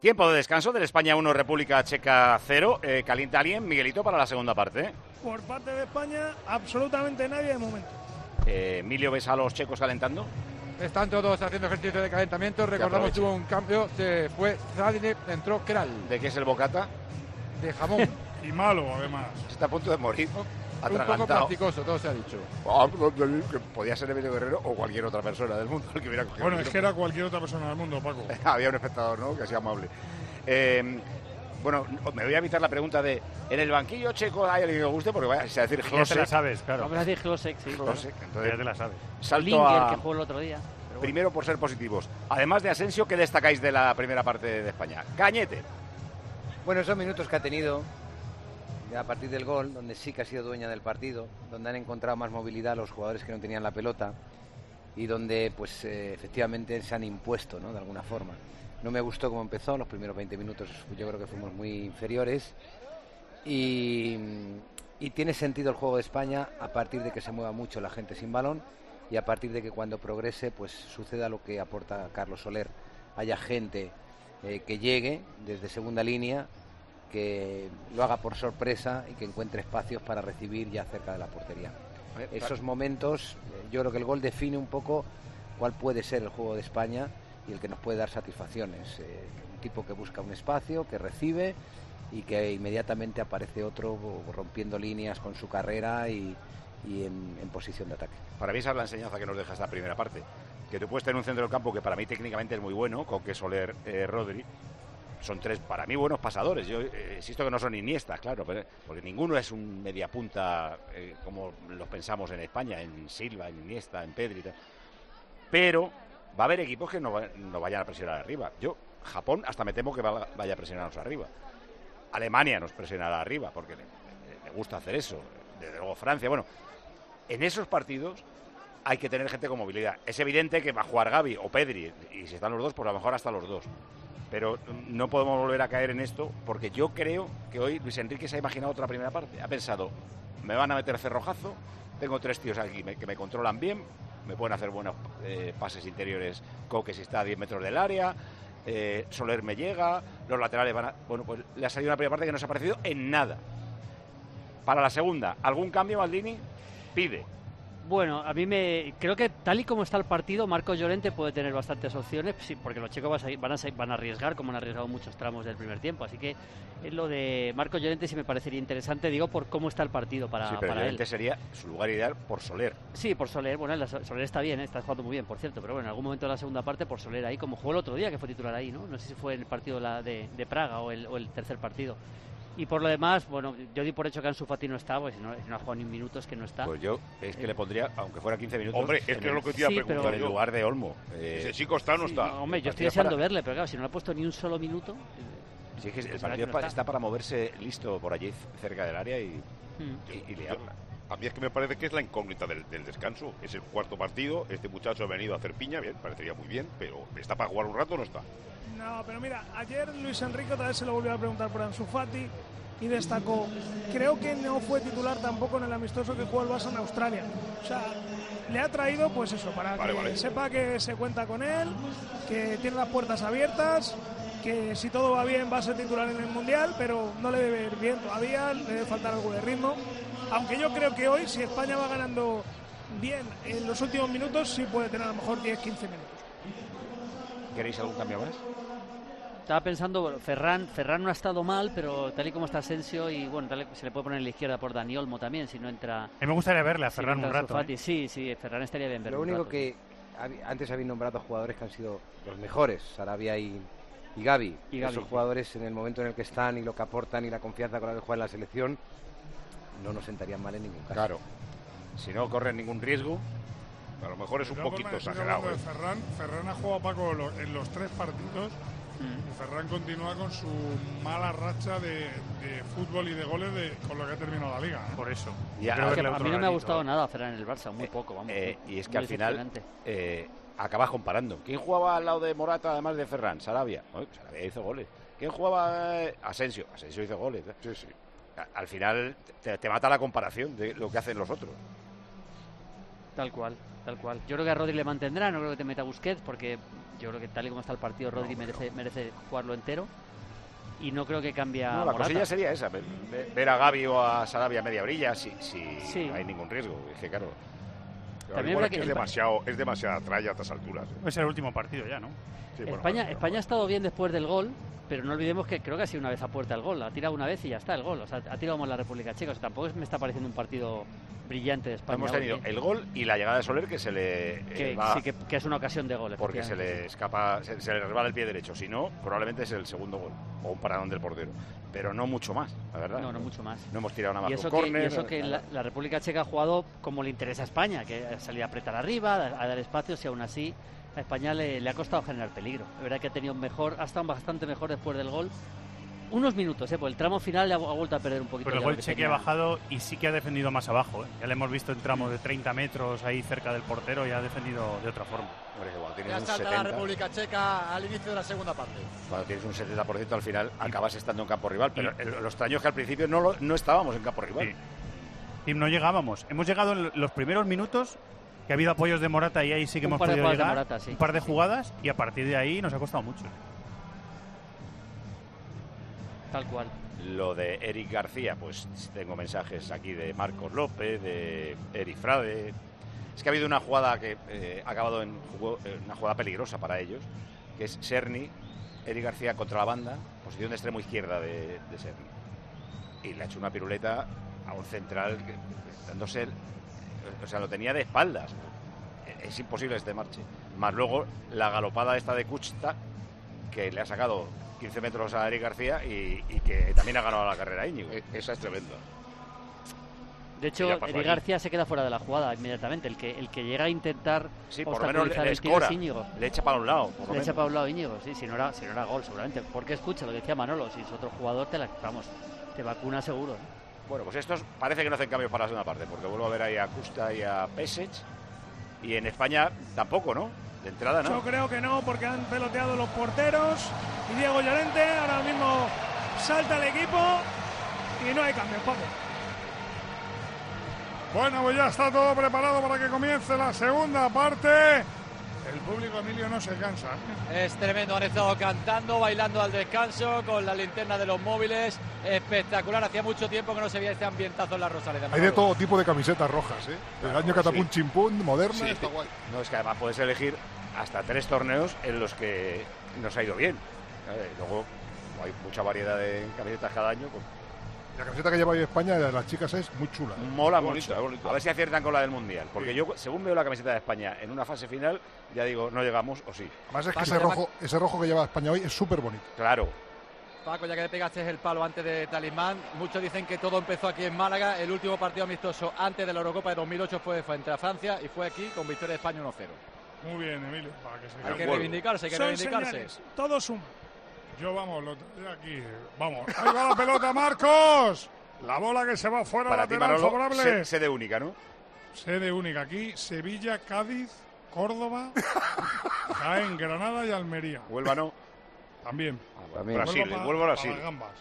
Tiempo de descanso del España 1, República Checa 0. ¿Calienta alguien, Miguelito, para la segunda parte? Por parte de España, absolutamente nadie de momento. Emilio, ¿ves a los checos calentando? Están todos haciendo ejercicio de calentamiento. Recordamos que hubo un cambio. Se fue Zadine, entró Kral. ¿De qué es el bocata? De jamón. Y malo, además. Está a punto de morir. Un poco plasticoso, todo se ha dicho. Podía ser Emilio Guerrero o cualquier otra persona del mundo el que hubiera cogido. Bueno, es que era cualquier otra persona del mundo, Paco. Había un espectador, ¿no?, que ha sido amable. Bueno, me voy a evitar la pregunta de ¿en el banquillo checo hay alguien que me guste? Porque vaya a decir Hlosek. Ya te la sabes, claro. Vamos a decir Hlosek, sí. Hlosek, entonces Ya te la sabes. Salto Linger, a... que jugó el otro día. Primero por ser positivos. Además de Asensio, ¿qué destacáis de la primera parte de España? Cañete. Bueno, esos minutos que ha tenido a partir del gol, donde sí que ha sido dueña del partido, donde han encontrado más movilidad los jugadores que no tenían la pelota y donde pues efectivamente se han impuesto, ¿no?, de alguna forma. No me gustó cómo empezó, los primeros 20 minutos yo creo que fuimos muy inferiores y tiene sentido el juego de España a partir de que se mueva mucho la gente sin balón y a partir de que cuando progrese pues suceda lo que aporta Carlos Soler, haya gente que llegue desde segunda línea, que lo haga por sorpresa y que encuentre espacios para recibir ya cerca de la portería. Esos momentos, yo creo que el gol define un poco cuál puede ser el juego de España y el que nos puede dar satisfacciones. Un tipo que busca un espacio, que recibe y que inmediatamente aparece otro rompiendo líneas con su carrera y en posición de ataque. Para mí esa es la enseñanza que nos deja esta primera parte. Que tú puedes tener un centro del campo que para mí técnicamente es muy bueno, Coque, Soler, Rodri. Son tres, para mí, buenos pasadores. Yo insisto que no son Iniesta, claro, porque ninguno es un mediapunta como los pensamos en España, en Silva, en Iniesta, en Pedri. Pero va a haber equipos que no vayan a presionar arriba. Japón hasta me temo que vaya a presionarnos arriba. Alemania nos presionará arriba, porque le gusta hacer eso. Desde luego Francia. Bueno, en esos partidos hay que tener gente con movilidad. Es evidente que va a jugar Gavi o Pedri, y si están los dos, pues a lo mejor hasta los dos. Pero no podemos volver a caer en esto, porque yo creo que hoy Luis Enrique se ha imaginado otra primera parte. Ha pensado, me van a meter cerrojazo, tengo tres tíos aquí que me controlan bien, me pueden hacer buenos pases interiores, Coque si está a 10 metros del área, Soler me llega, los laterales van a... Bueno, pues le ha salido una primera parte que no se ha parecido en nada. Para la segunda, ¿algún cambio, Maldini? Pide. Bueno, creo que tal y como está el partido, Marco Llorente puede tener bastantes opciones, sí, porque los checos van a arriesgar, como han arriesgado muchos tramos del primer tiempo. Así que lo de Marco Llorente sí me parecería interesante, digo, por cómo está el partido para Llorente él. Sería su lugar ideal por Soler. Sí, por Soler. Bueno, Soler está bien, está jugando muy bien, por cierto, pero bueno, en algún momento de la segunda parte por Soler ahí, como jugó el otro día, que fue titular ahí, ¿no? No sé si fue en el partido de Praga o el tercer partido. Y por lo demás, bueno, yo di por hecho que Ansu Fati no está, pues si no ha jugado ni minutos, que no está. Pues yo es que le pondría, aunque fuera 15 minutos... Hombre, es que es lo que te iba a preguntar en lugar de Olmo. Ese chico está o no está. No, hombre, yo estoy deseando verle, pero claro, si no le ha puesto ni un solo minuto... Sí, es que el partido está para moverse listo por allí, cerca del área y liarla. A mí es que me parece que es la incógnita del descanso. Es el cuarto partido, este muchacho ha venido a hacer piña, bien, parecería muy bien, pero ¿está para jugar un rato o no está? No, pero mira, ayer Luis Enrique otra vez se lo volvió a preguntar por Ansu Fati y destacó, creo que no fue titular tampoco en el amistoso que jugó el Barça en Australia. O sea, le ha traído pues eso, para que sepa que se cuenta con él, que tiene las puertas abiertas, que si todo va bien va a ser titular en el Mundial, pero no le debe ir bien todavía, le debe faltar algo de ritmo. Aunque yo creo que hoy, si España va ganando bien en los últimos minutos, sí puede tener a lo mejor 10-15 minutos. ¿Queréis algún cambio más? Estaba pensando, Ferran no ha estado mal, pero tal y como está Asensio, y bueno, se le puede poner en la izquierda por Dani Olmo también, si no entra... A mí me gustaría verle a Ferran un rato. Sí, Ferran estaría bien verlo. Lo único que antes habéis nombrado jugadores que han sido los mejores, Sarabia y Gavi. Esos jugadores en el momento en el que están y lo que aportan y la confianza con la que juegan la selección no nos sentarían mal en ningún caso. Claro, si no corren ningún riesgo. A lo mejor es un poquito exagerado. Ferran ha jugado, Paco, en los 3 partidos. Y Ferran continúa con su mala racha de fútbol y de goles con lo que ha terminado la liga, ¿eh? Por eso. A mí no me ha gustado nada Ferran en el Barça, muy poco, vamos. Y es que al final acabas comparando. ¿Quién jugaba al lado de Morata además de Ferran? Sarabia. Sarabia hizo goles. ¿Quién jugaba? Asensio hizo goles. Sí. Al final te mata la comparación de lo que hacen los otros. Tal cual. Yo creo que a Rodri le mantendrá, no creo que te meta Busquets, porque Yo creo que tal y como está el partido, Rodri merece jugarlo entero. Y no creo que cambie a la Morata. cosilla sería esa, ver a Gavi o a Sarabia a media orilla si no hay ningún riesgo. Es que claro. También es demasiada tralla a estas alturas. Es el último partido ya, ¿no? Sí, España ha estado bien después del gol, pero no olvidemos que creo que ha sido una vez a puerta el gol. Ha tirado una vez y ya está el gol. O sea, ha tirado más la República Checa. O sea, tampoco me está pareciendo un partido brillante de España. Hemos tenido el gol y la llegada de Soler que se le que es una ocasión de gol. Porque se le escapa, se le resbala el pie derecho. Si no, probablemente es el segundo gol o un paradón del portero. Pero no mucho más, la verdad. No mucho más. No hemos tirado nada más. Y eso que la República Checa ha jugado como le interesa a España, que salir a apretar arriba, a dar espacios, y aún así a España le ha costado generar peligro. Es verdad que ha tenido ha estado bastante mejor después del gol. Unos minutos, pues el tramo final le ha vuelto a perder un poquito. Pero el gol Cheque ha bajado y sí que ha defendido más abajo. Ya le hemos visto en tramos de 30 metros ahí cerca del portero y ha defendido de otra forma. Ya salta la República Checa al inicio de la segunda parte. Cuando tienes un 70% al final acabas estando en campo rival, pero lo extraño es que al principio no estábamos en campo rival. Sí. Y no llegábamos. Hemos llegado en los primeros minutos, que ha habido apoyos de Morata y ahí sí que hemos podido llegar. Morata, sí. Un par de jugadas y a partir de ahí nos ha costado mucho. Tal cual. Lo de Eric García, pues tengo mensajes aquí de Marcos López, de Eric Frade. Es que ha habido una jugada que ha acabado en una jugada peligrosa para ellos, que es Serni, Eric García contra la banda, posición de extremo izquierda de Serni. Y le ha hecho una piruleta a un central dándose, lo tenía de espaldas. Es imposible este marche. Más luego la galopada esta de Kuchta, que le ha sacado 15 metros a Eric García y que también ha ganado la carrera Íñigo. Esa es tremenda. De hecho, Eric García se queda fuera de la jugada inmediatamente. El que llega a intentar por lo menos le escora, es Íñigo. Le echa para un lado. Le echa para un lado Íñigo, sí, si no era gol seguramente. Porque escucha lo que decía Manolo, si es otro jugador te vacuna seguro. Bueno, pues estos parece que no hacen cambios para la segunda parte, porque vuelvo a ver ahí a Kusta y a Pesic. Y en España tampoco, ¿no? De entrada, ¿no? Yo creo que no, porque han peloteado los porteros y Diego Llorente. Ahora mismo salta el equipo y no hay cambios, Paco. Bueno, pues ya está todo preparado para que comience la segunda parte. El público, Emilio, no se cansa. Es tremendo, han estado cantando, bailando al descanso con la linterna de los móviles. Espectacular, hacía mucho tiempo que no se veía este ambientazo en la Rosaleda. Hay de todo tipo de camisetas rojas, ¿eh? Del año Catapum Chimpún, moderna, está guay. No, es que además puedes elegir hasta 3 torneos en los que nos ha ido bien. Luego hay mucha variedad de camisetas cada año. La camiseta que lleva hoy España de las chicas es muy chula. Mola mucho. A ver si aciertan con la del Mundial. Porque yo, según veo la camiseta de España en una fase final, ya digo, no llegamos o sí. Además es que ese rojo que lleva España hoy es súper bonito. Claro. Paco, ya que le pegaste el palo antes de Talismán, muchos dicen que todo empezó aquí en Málaga. El último partido amistoso antes de la Eurocopa de 2008 fue frente a Francia y fue aquí con victoria de España 1-0. Muy bien, Emilio. Para que se hay que reivindicarse, Señales, todo suma. Yo, vamos, lo de aquí. Vamos, ahí va la pelota, Marcos. La bola que se va fuera, para lateral ti, Manolo, favorable. Sede única, ¿no? Sede única aquí, Sevilla, Cádiz, Córdoba, Jaén, Granada y Almería. Huelva no. También. Brasil, vuelvo a Brasil. Las gambas.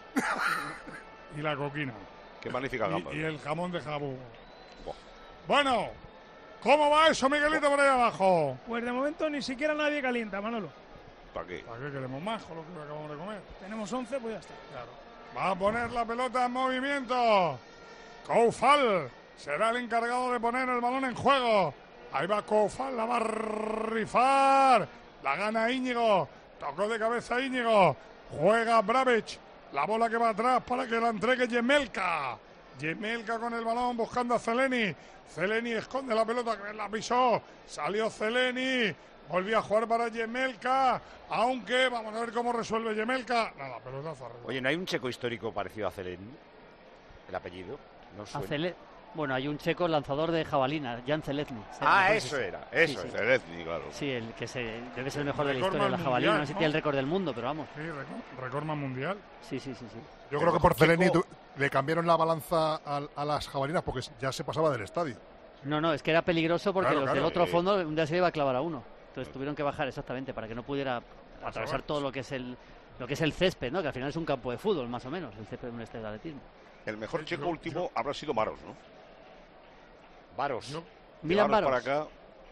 Y la coquina. Qué magnífica gamba. Y el jamón de jabú. Bueno, ¿cómo va eso, Miguelito, por ahí abajo? Pues de momento ni siquiera nadie calienta, Manolo. ¿Para qué? ¿Para qué queremos más con lo que acabamos de comer? Tenemos 11, pues ya está. Claro. Va a poner la pelota en movimiento. Koufal será el encargado de poner el balón en juego. Ahí va Koufal, la va a rifar. La gana Íñigo. Tocó de cabeza Íñigo. Juega Bravic. La bola que va atrás para que la entregue Yemelka. Yemelka con el balón buscando a Zeleni. Zeleni esconde la pelota que la pisó. Salió Zeleni. Volvió a jugar para Yemelka, aunque vamos a ver cómo resuelve Yemelka. Nada, pelotazo arriba. Oye, ¿no hay un checo histórico parecido a Zeleni? El apellido. No suena. Bueno, hay un checo lanzador de jabalina, Jan Zelezny. Eso era. Eso es. Zelezny, claro. Sí, el que debe ser el mejor de la historia de la jabalina. No sé si tiene el récord del mundo, pero vamos. Sí, récord mundial. Sí. Yo creo que por Zeleni le cambiaron la balanza a las jabalinas porque ya se pasaba del estadio. No, es que era peligroso porque los del otro fondo un día se le iba a clavar a uno. Entonces tuvieron que bajar exactamente para que no pudiera atravesar todo lo que es el césped, ¿no? Que al final es un campo de fútbol, más o menos, el césped de un estadio de atletismo. El mejor checo último habrá sido Maros, ¿no? Varos. Milan Varos. Para acá.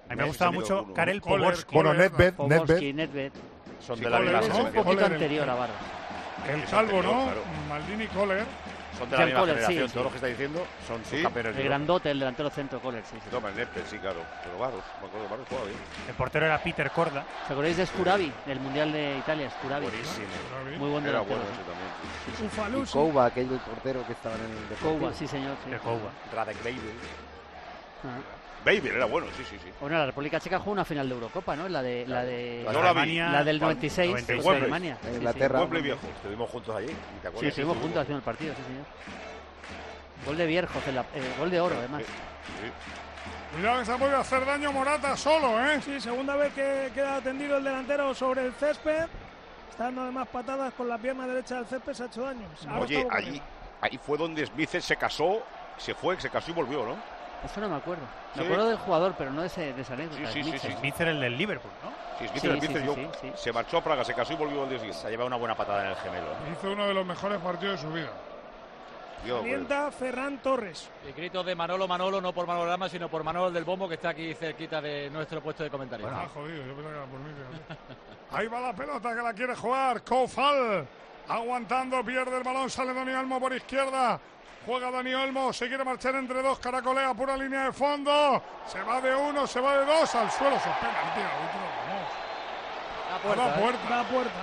A mí me gustaba mucho Karel Poborský. Bueno, Nedved. Nedved. Son Sí, de la misma Kohler, Es un generación. poquito anterior a Barbas. El calvo, ¿no? Claro. Maldini, Kohler. Son de la Jan misma Kohler, generación. sí, Todos sí. los que está diciendo son sus Sí. campeones. El de Europa. grandote, el delantero centro, Kohler, sí. Toma el Nepe, sí, claro. Pero Varos, me acuerdo, Varos jugaba bien. El portero era Peter Korda. ¿Os acordáis de Scuravi, del Mundial de Italia? Scuravi. Buenísimo. Muy buen Era delantero. bueno ese también. Sí, sí. Y Ufalusi. Kouba, aquel portero que estaba en el Deportivo. Kouba, sí, señor. Sí. De Kouba. Radek Leibel. Ah. Baby era bueno, sí, sí, sí. Bueno, la República Checa jugó una final de Eurocopa, ¿no? La de Yo la vi. Alemania, la del 96, en contra Wembley. Alemania. En Sí, Inglaterra. Wembley viejo. Estuvimos juntos allí. ¿Te Sí, acuerdas? sí, estuvimos juntos haciendo el partido, sí, señor. Gol de Bierhoff, gol de oro, además. Sí. Cuidado que se ha podido hacer daño Morata solo, ¿eh? Sí, segunda vez que queda tendido el delantero sobre el césped. Está dando además patadas con la pierna derecha del césped, se ha hecho daño. Ahora Oye, está boca ahí, arriba. ahí fue donde Smith se casó, se casó y volvió, ¿no? Eso no me acuerdo. Sí. Me acuerdo del jugador, pero no de esa anécdota. Sí, sí, Smith, sí, sí. Smith era el del Liverpool, ¿no? Sí, Smith Sí, era el sí, Smith, sí, yo. sí, sí. Se marchó a Praga, se casó y volvió al día Se siguiente. ha llevado una buena patada en el gemelo. ¿eh? Hizo uno de los mejores partidos de su vida. Yo, Calienta Ferran Torres. Y gritos de Manolo, Manolo, no por Manolo Lama, sino por Manolo del Bombo, que está aquí cerquita de nuestro puesto de comentario. Ah, jodido, yo pensaba que era por mí. fíjate. Ahí va la pelota que la quiere jugar. Koufal aguantando, pierde el balón, sale Dani Olmo por izquierda. Juega Dani Olmo, se quiere marchar entre dos, caracolea, pura línea de fondo. Se va de uno, se va de dos, al suelo, se pega el tiro, vamos. La A puerta, la ¿eh? puerta. Da puerta.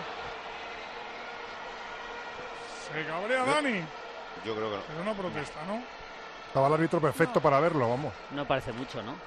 Se cabrea Dani, yo creo que no. pero no protesta, ¿no? Estaba el árbitro perfecto para verlo, vamos. No parece mucho, ¿no?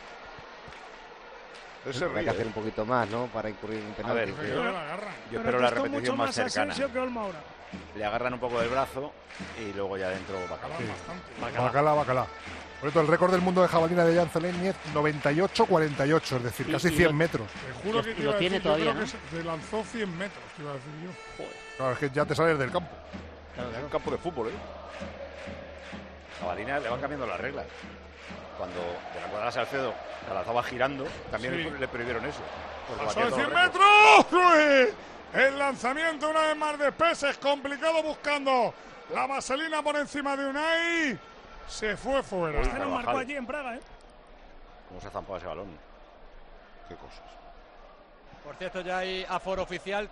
Ese Hay ríe, que hacer un poquito más, ¿no? Para incurrir en un penalti. ver, Dice que no la agarran. Yo Pero espero la costó mucho repetición más más cercana. Asensio que Olmo ahora. Le agarran un poco del brazo y luego ya dentro va a acabar. Bacalá. Por cierto, el récord del mundo de jabalina de Jan Zeleniec, 98-48, es decir, Y- casi y 100 lo- metros. Te juro Y que te lo iba a tiene decir, todavía, yo creo ¿no? que se lanzó 100 metros, te iba a decir yo. Claro, es que ya te sales del campo. Claro, Es claro. un campo de fútbol, ¿eh? Jabalina le van cambiando las reglas. Cuando de la cuadrada Salcedo la lanzaba girando, también Sí. le prohibieron eso. Porque Pasó batía de todos 100 los récords. metros. ¡Uy! El lanzamiento una vez más de Peses, complicado buscando la vaselina por encima de Unai. Se fue fuera. Uy, Este nos marcó Carvajal. allí en Praga, ¿eh? ¿Cómo se ha zampado ese balón? Qué cosas. Por cierto, ya hay aforo oficial,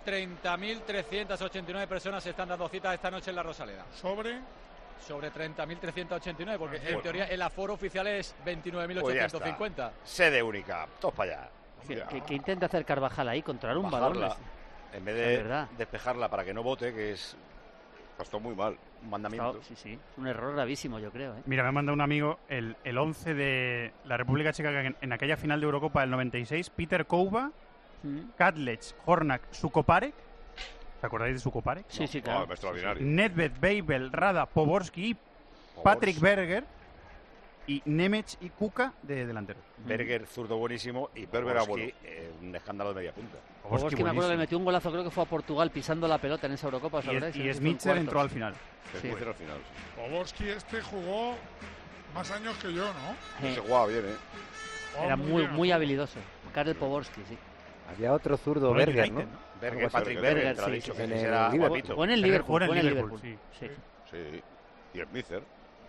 30.389 personas se están dando cita esta noche en la Rosaleda. Sobre 30.389, porque en Bueno. teoría el aforo oficial es Pues ya 29.850. está. Sede única. Todos para allá. ¿Qué intenta hacer Carvajal ahí? Controlar un Bajarla, balón. en vez Es de verdad. despejarla para que no bote, que es Está muy mal. un mandamiento. Sí, sí. Es un error gravísimo, yo creo. ¿eh? Mira, me manda un amigo el 11 de la República Checa que en aquella final de Eurocopa del 96, Peter Kouba, Kadlec, Hornak, Sukoparek. ¿Te acordáis de Sukoparek? Sí, sí, No, claro. extraordinario. Nedved, Babel, Rada, Poborský y Patrick Berger y Nemec y Kuka de delantero. Berger, zurdo buenísimo, y Berger era Poborský, un escándalo de media punta. Poborský, me acuerdo que le metió un golazo, creo que fue a Portugal pisando la pelota en esa Eurocopa. ¿os acordáis? Y Hizo en Smitzer cuartos. entró al final. Sí. Al final, sí. Poborský este jugó más años que yo, ¿no? Sí. Se jugaba bien, ¿eh? Jugaba Era muy, bien. muy habilidoso. Karel Poborský, sí. Había otro zurdo, Jugó en Berger, United, ¿no? Berger, Algo así, Patrick Berger, Berger, te lo ha sí, dicho, sí, que en ese el era Liverpool. guapito. Fue en el Berger Liverpool. jugó en Fue en el el Liverpool, Liverpool. sí. Sí. Sí. Y el Mitzer.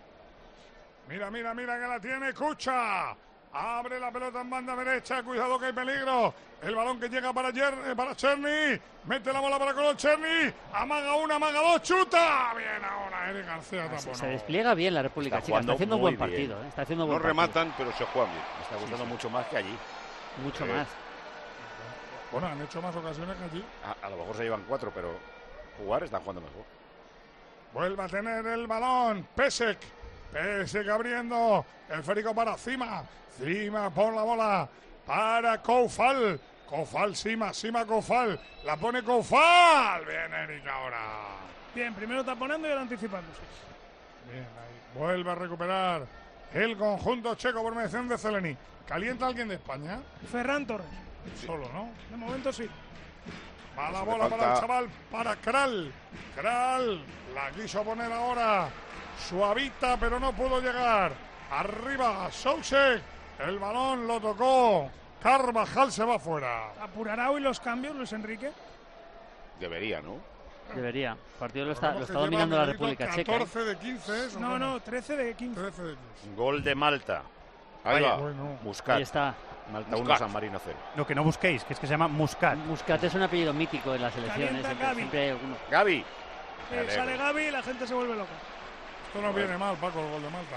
Mira que la tiene Kucha. Abre la pelota en banda derecha. Cuidado que hay peligro. El balón que llega para Cherny. Mete la bola para Colón Cherny. Amaga una, amaga dos. Chuta. Bien ahora Eric García taponó. Se despliega bien la República Está Checa. Está jugando haciendo un muy buen bien. partido. Está haciendo No buen partido. rematan, pero se juegan bien. Me está gustando mucho más que allí. Mucho más. Bueno, han hecho más ocasiones que allí. A lo mejor se llevan 4, pero jugar están jugando mejor. Vuelve a tener el balón. Pesek abriendo. El Férico para Cima. Cima por la bola para Koufal. Koufal, Cima Koufal. La pone Koufal. Bien, Eric ahora. Bien, primero taponando y ahora anticipándose. Bien, ahí. Vuelve a recuperar el conjunto checo por mediación de Zeleny. ¿Calienta alguien de España? Ferran Torres. Solo, ¿no? De momento sí. Va la Eso bola le para el falta. chaval, para Kral. Kral la quiso poner ahora. Suavita, pero no pudo llegar. Arriba, Soucek. El balón lo tocó. Carvajal se va fuera. ¿Apurará hoy los cambios, Luis Enrique? Debería, ¿no? Debería. El partido lo Recordemos está que dominando lleva la República Checa. ¿eh? 14 de 15 es. No, 13 de 15. 13 de 15. Gol de Malta. Ahí Vaya. va. Bueno. Muscat. Ahí está. Malta 1, Muscat. San Marino 0. Lo que no busquéis, que es que se llama Muscat. Muscat es un apellido mítico en la selección. Calienta Gavi. Siempre hay alguno. Gavi. Sale Gavi y la gente se vuelve loca. Esto no viene mal, Paco, el gol de Malta,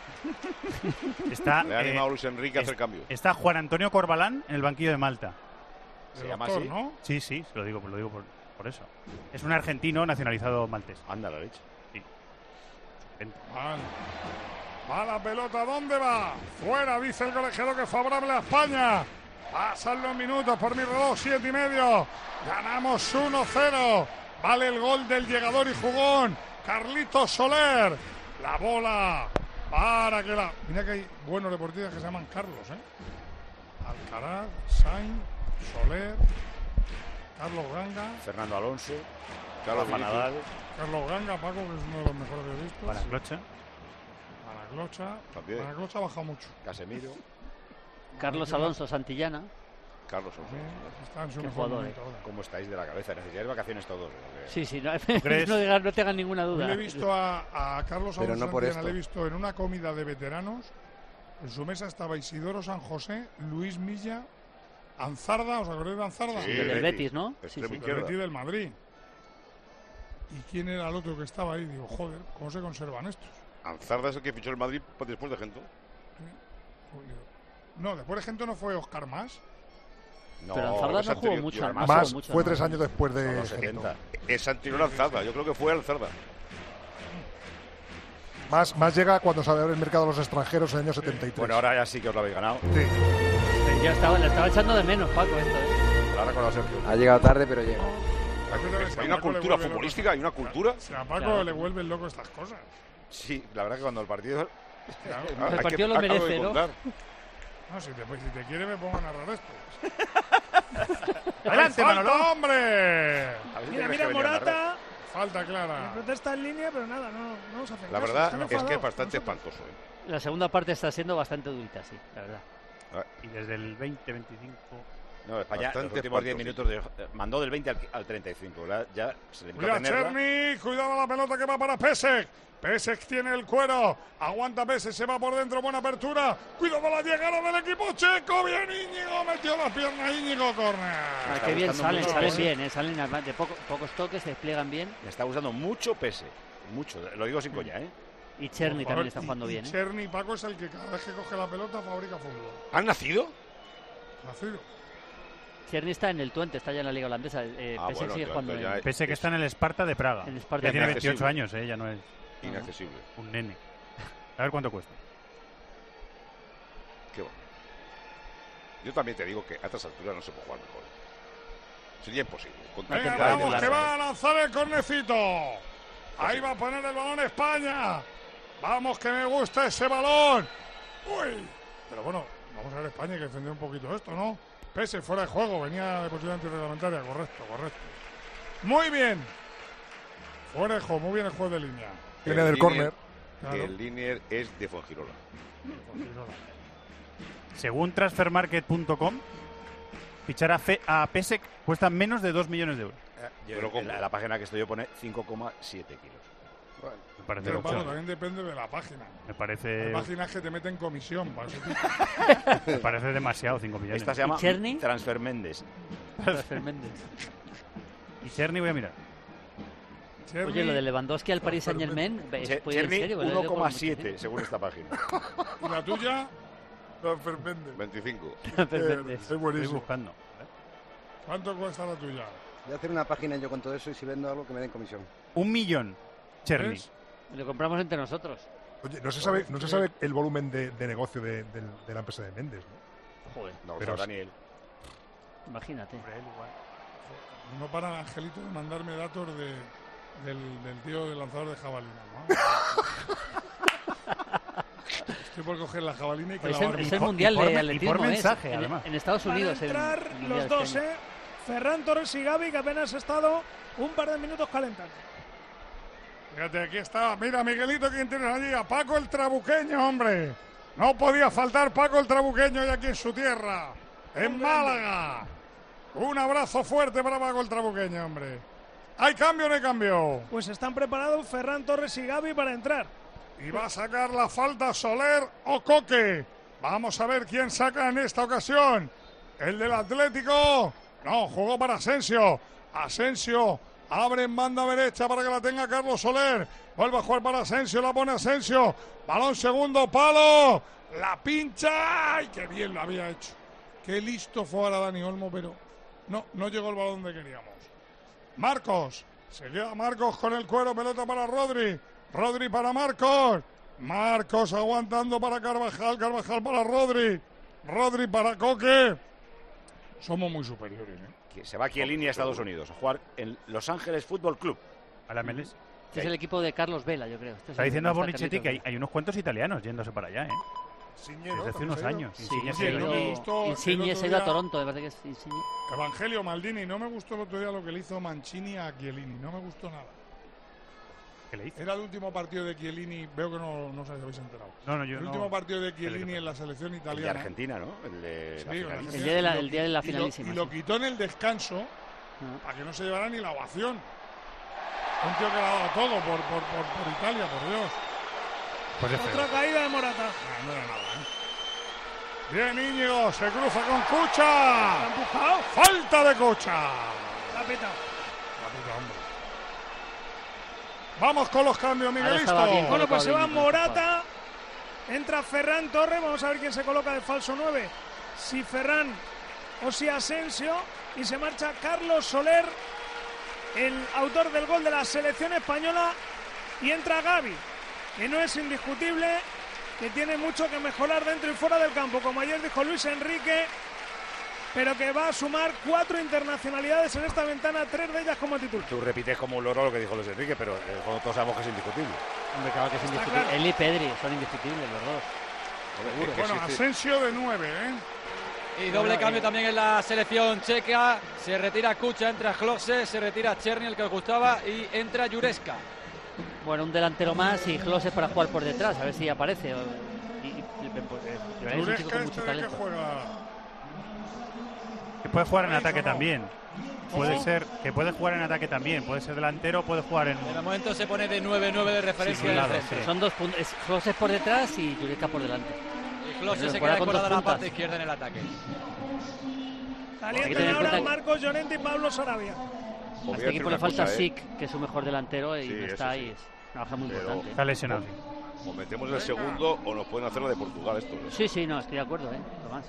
Está, Le ha animado a Luis Enrique a hacer cambio. está Juan Antonio Corbalán en el banquillo de Malta. Se llama así. ¿no? Sí, sí, lo digo por eso. Es un argentino nacionalizado maltés. Anda la leche. Sí. Vale. Va la pelota, ¿dónde va? Fuera, dice el colegiado que es favorable a España. Pasan los minutos por mi reloj, 7:30. Ganamos 1-0. Vale el gol del llegador y jugón, Carlitos Soler. La bola para que la... Mira que hay buenos deportistas que se llaman Carlos, Alcaraz, Sainz, Soler, Carlos Ganga. Fernando Alonso. Carlos Rafa Nadal. Carlos Ganga, Paco, que es uno de los mejores que he visto. Para Clocha. Manaclocha. También. Manaclocha ha bajado mucho. Casemiro. Carlos Alonso Santillana. Carlos Alonso. Está en su Qué mejor jugador, momento ahora. ¿Cómo estáis de la cabeza? ¿Necesitáis vacaciones todos? Sí, sí, no, crees? no tengan ninguna duda. Yo le he visto a Carlos Pero Alonso no por Santillana, esto. le he visto en una comida de veteranos. En su mesa estaba Isidoro San José, Luis Milla, Anzarda, ¿os acordáis de Anzarda? Sí, del Betis, ¿no? Extremo Sí, sí. Del izquierda. Betis del Madrid. ¿Y quién era el otro que estaba ahí? Digo, joder, ¿cómo se conservan estos? Anzarda es el que fichó el Madrid después de Gento. No, después de gente no fue Oscar Más. No, Pero Anzarda es no jugó anterior, mucho. y además, Más jugó mucho, fue ¿no? 3 años después de son los Gento. 70. Es anterior a Anzarda. Yo creo que fue Anzarda. Más llega cuando se abre el mercado a los extranjeros en el año 73. Bueno, ahora ya sí que os lo habéis ganado. Sí. Ya le estaba echando de menos, Paco, esto, Lo ha recordado Sergio. Ha llegado tarde, pero llega. Hay una cultura futbolística, hay una cultura. Si a Paco Claro. le vuelven loco estas cosas. Sí, la verdad que cuando el partido... Claro. El Hay que- partido lo acabo de merece, ¿no? contar. No, si te quiere me pongo a narrar esto. ¡Adelante, ¡Falta, Manolo! hombre! A ver si Mira, te crees mira que venía a narrar. Morata. Falta clara. Protesta en línea, pero nada, no nos hacen La caso, verdad están es que es enfadados. bastante No sé. espantoso. La segunda parte está siendo bastante durita, sí, la verdad. Y desde el 20-25... No, España Bastante los últimos 10 espantoso. minutos mandó del 20 al 35. Ya se le empezó Cuidado a tenerla. Cherny, cuidado la pelota que va para Pesek. Pesek tiene el cuero, aguanta Pesek, se va por dentro, buena apertura. Cuidado la llegada del equipo checo, bien Íñigo, metió la pierna Íñigo, córner. Qué bien buscando salen, mucho, salen ¿eh? bien, salen además de pocos toques, se despliegan bien. Me está gustando mucho Pese. Mucho. Lo digo sin coña, ¿eh? Y Cherny Por favor, también está jugando bien, ¿eh? Cherny, Paco, es el que cada vez que coge la pelota fabrica fútbol. ¿Han nacido? Nacido. Cherny está en el Twente, está ya en la liga holandesa. Pese bueno, sigue ya- jugando ya- en... Pese que está en el Sparta de Praga. En Sparta Ya de tiene Praga. 28 años, ya no es Inaccesible. un nene. A ver cuánto cuesta. Qué bueno. Yo también te digo que a estas alturas no se puede jugar mejor. Sería imposible. Con Venga, tanta vamos, edad. que va a lanzar el cornecito. Ahí va a poner el balón España. Vamos, que me gusta ese balón. Uy. Pero bueno, vamos a ver España, que defendió un poquito esto, ¿no? Pese, fuera de juego, venía de posición antirreglamentaria. Correcto. Muy bien. Fuera de juego, muy bien el juego de línea. Viene El del linier- córner. Claro. El linier es de Fuengirola. Según transfermarket.com, fichar a Pesek cuesta menos de 2 millones de euros. Pero ¿cómo? La página que estoy yo pone 5,7 kilos. Me parece, Pero mucho. bueno, también depende de la página. Me Hay parece, páginas que te meten comisión para ese tipo. me parece demasiado, 5 millones. Esta se llama Cherny? Transfer Méndez. Fernández. Y Cherny voy a mirar. Cherny, Oye, lo de Lewandowski al Paris Saint Germain, ¿es en Cherny serio? ¿Lo leo con mucho 1,7 tiempo? según esta página. ¿y la tuya? Transfer Méndez. 25. Fernández. Es Estoy buenísimo. buscando. ¿Cuánto cuesta la tuya? Voy a hacer una página yo con todo eso y si vendo algo que me den comisión. 1 millón. Cherny. ¿Ves? Lo compramos entre nosotros. Oye, no se sabe el volumen de negocio de la empresa de Méndez, ¿no? Joder, No, Pero- Daniel. imagínate. No para Angelito de mandarme datos del tío del lanzador de jabalina, ¿no? Estoy por coger la jabalina y que Es la el, barra. es el mundial y por de men- y atletismo, por ¿eh? mensaje, en, además. en Estados Van a Unidos. el entrar mundial los dos, este año. Ferran Torres y Gavi, que apenas ha estado un par de minutos calentando. Fíjate, aquí está. Mira, Miguelito, ¿quién tiene allí? A Paco el Trabuqueño, hombre. No podía faltar Paco el Trabuqueño y aquí en su tierra, en Málaga. Un abrazo fuerte para Paco el Trabuqueño, hombre. ¿Hay cambio o no hay cambio? Pues están preparados Ferran Torres y Gavi para entrar. Y va a sacar la falta Soler o Coque. Vamos a ver quién saca en esta ocasión. El del Atlético. No, jugó para Asensio. Asensio abre en banda derecha para que la tenga Carlos Soler. Vuelve a jugar para Asensio, la pone Asensio. Balón segundo palo. La pincha. ¡Ay, qué bien lo había hecho! Qué listo fue ahora Dani Olmo, pero no llegó el balón donde queríamos. Marcos. Se queda Marcos con el cuero. Pelota para Rodri. Rodri para Marcos. Marcos aguantando para Carvajal. Carvajal para Rodri. Rodri para Coque. Somos muy superiores, Que se va Chiellini a Estados Unidos a jugar en Los Ángeles Fútbol Club. A la MLS. Este es el equipo de Carlos Vela, yo creo. Está diciendo a Bonichetti que hay unos cuantos italianos yéndose para allá, Siñero, desde hace unos años. Insigne se ha ido a Toronto, de verdad que es Insigne. Evangelio Maldini, no me gustó el otro día lo que le hizo Mancini a Chiellini, no me gustó nada. ¿Qué le hizo? Era el último partido de Chiellini, veo que no os habéis enterado. El último partido de Chiellini en la selección italiana. El de Argentina, ¿no? El de el día de la finalísima. Y lo quitó en el descanso para que no se llevara ni la ovación. Un tío que le ha dado todo por Italia, por Dios. Pues otra caída de Morata. No era nada, Bien, Íñigo, se cruza con Cucha. Falta de Cucha. La peta. Hombre. Vamos con los cambios, Miguelito. Bueno, pues se va Morata. Entra Ferran Torres. Vamos a ver quién se coloca de falso 9. Si Ferran o si Asensio. Y se marcha Carlos Soler, el autor del gol de la selección española. Y entra Gavi, que no es indiscutible, que tiene mucho que mejorar dentro y fuera del campo, como ayer dijo Luis Enrique, pero que va a sumar 4 internacionalidades en esta ventana, 3 de ellas como titular. Tú repites como un loro lo que dijo Luis Enrique, pero todos sabemos que es indiscutible. Hombre, claro que es indiscutible. Claro. Él y Pedri son indiscutibles los dos. Bueno, Asensio de 9, Y doble cambio también en la selección checa. Se retira Kucha, entra Klose, se retira Černý, el que os gustaba, y entra Jureska. Bueno, un delantero más y Klose para jugar por detrás, a ver si aparece. Es un chico con mucho talento. Que puede jugar en ataque también. Puede ser que puede jugar en ataque también. Puede ser delantero, puede jugar en. En el momento se pone de 9-9 de referencia del frente. Sí. Son 2 puntos. Klose por detrás y Jureska por delante. Y Klose se queda colado en la parte izquierda en el ataque. Calientan ahora Marcos Llorente y Pablo Sarabia. A este equipo le falta Sick, que es su mejor delantero, y no está ahí. Es una baja muy importante. Está lesionado. O metemos el segundo o nos pueden hacer lo de Portugal esto. Sí, no, estoy de acuerdo, Tomás.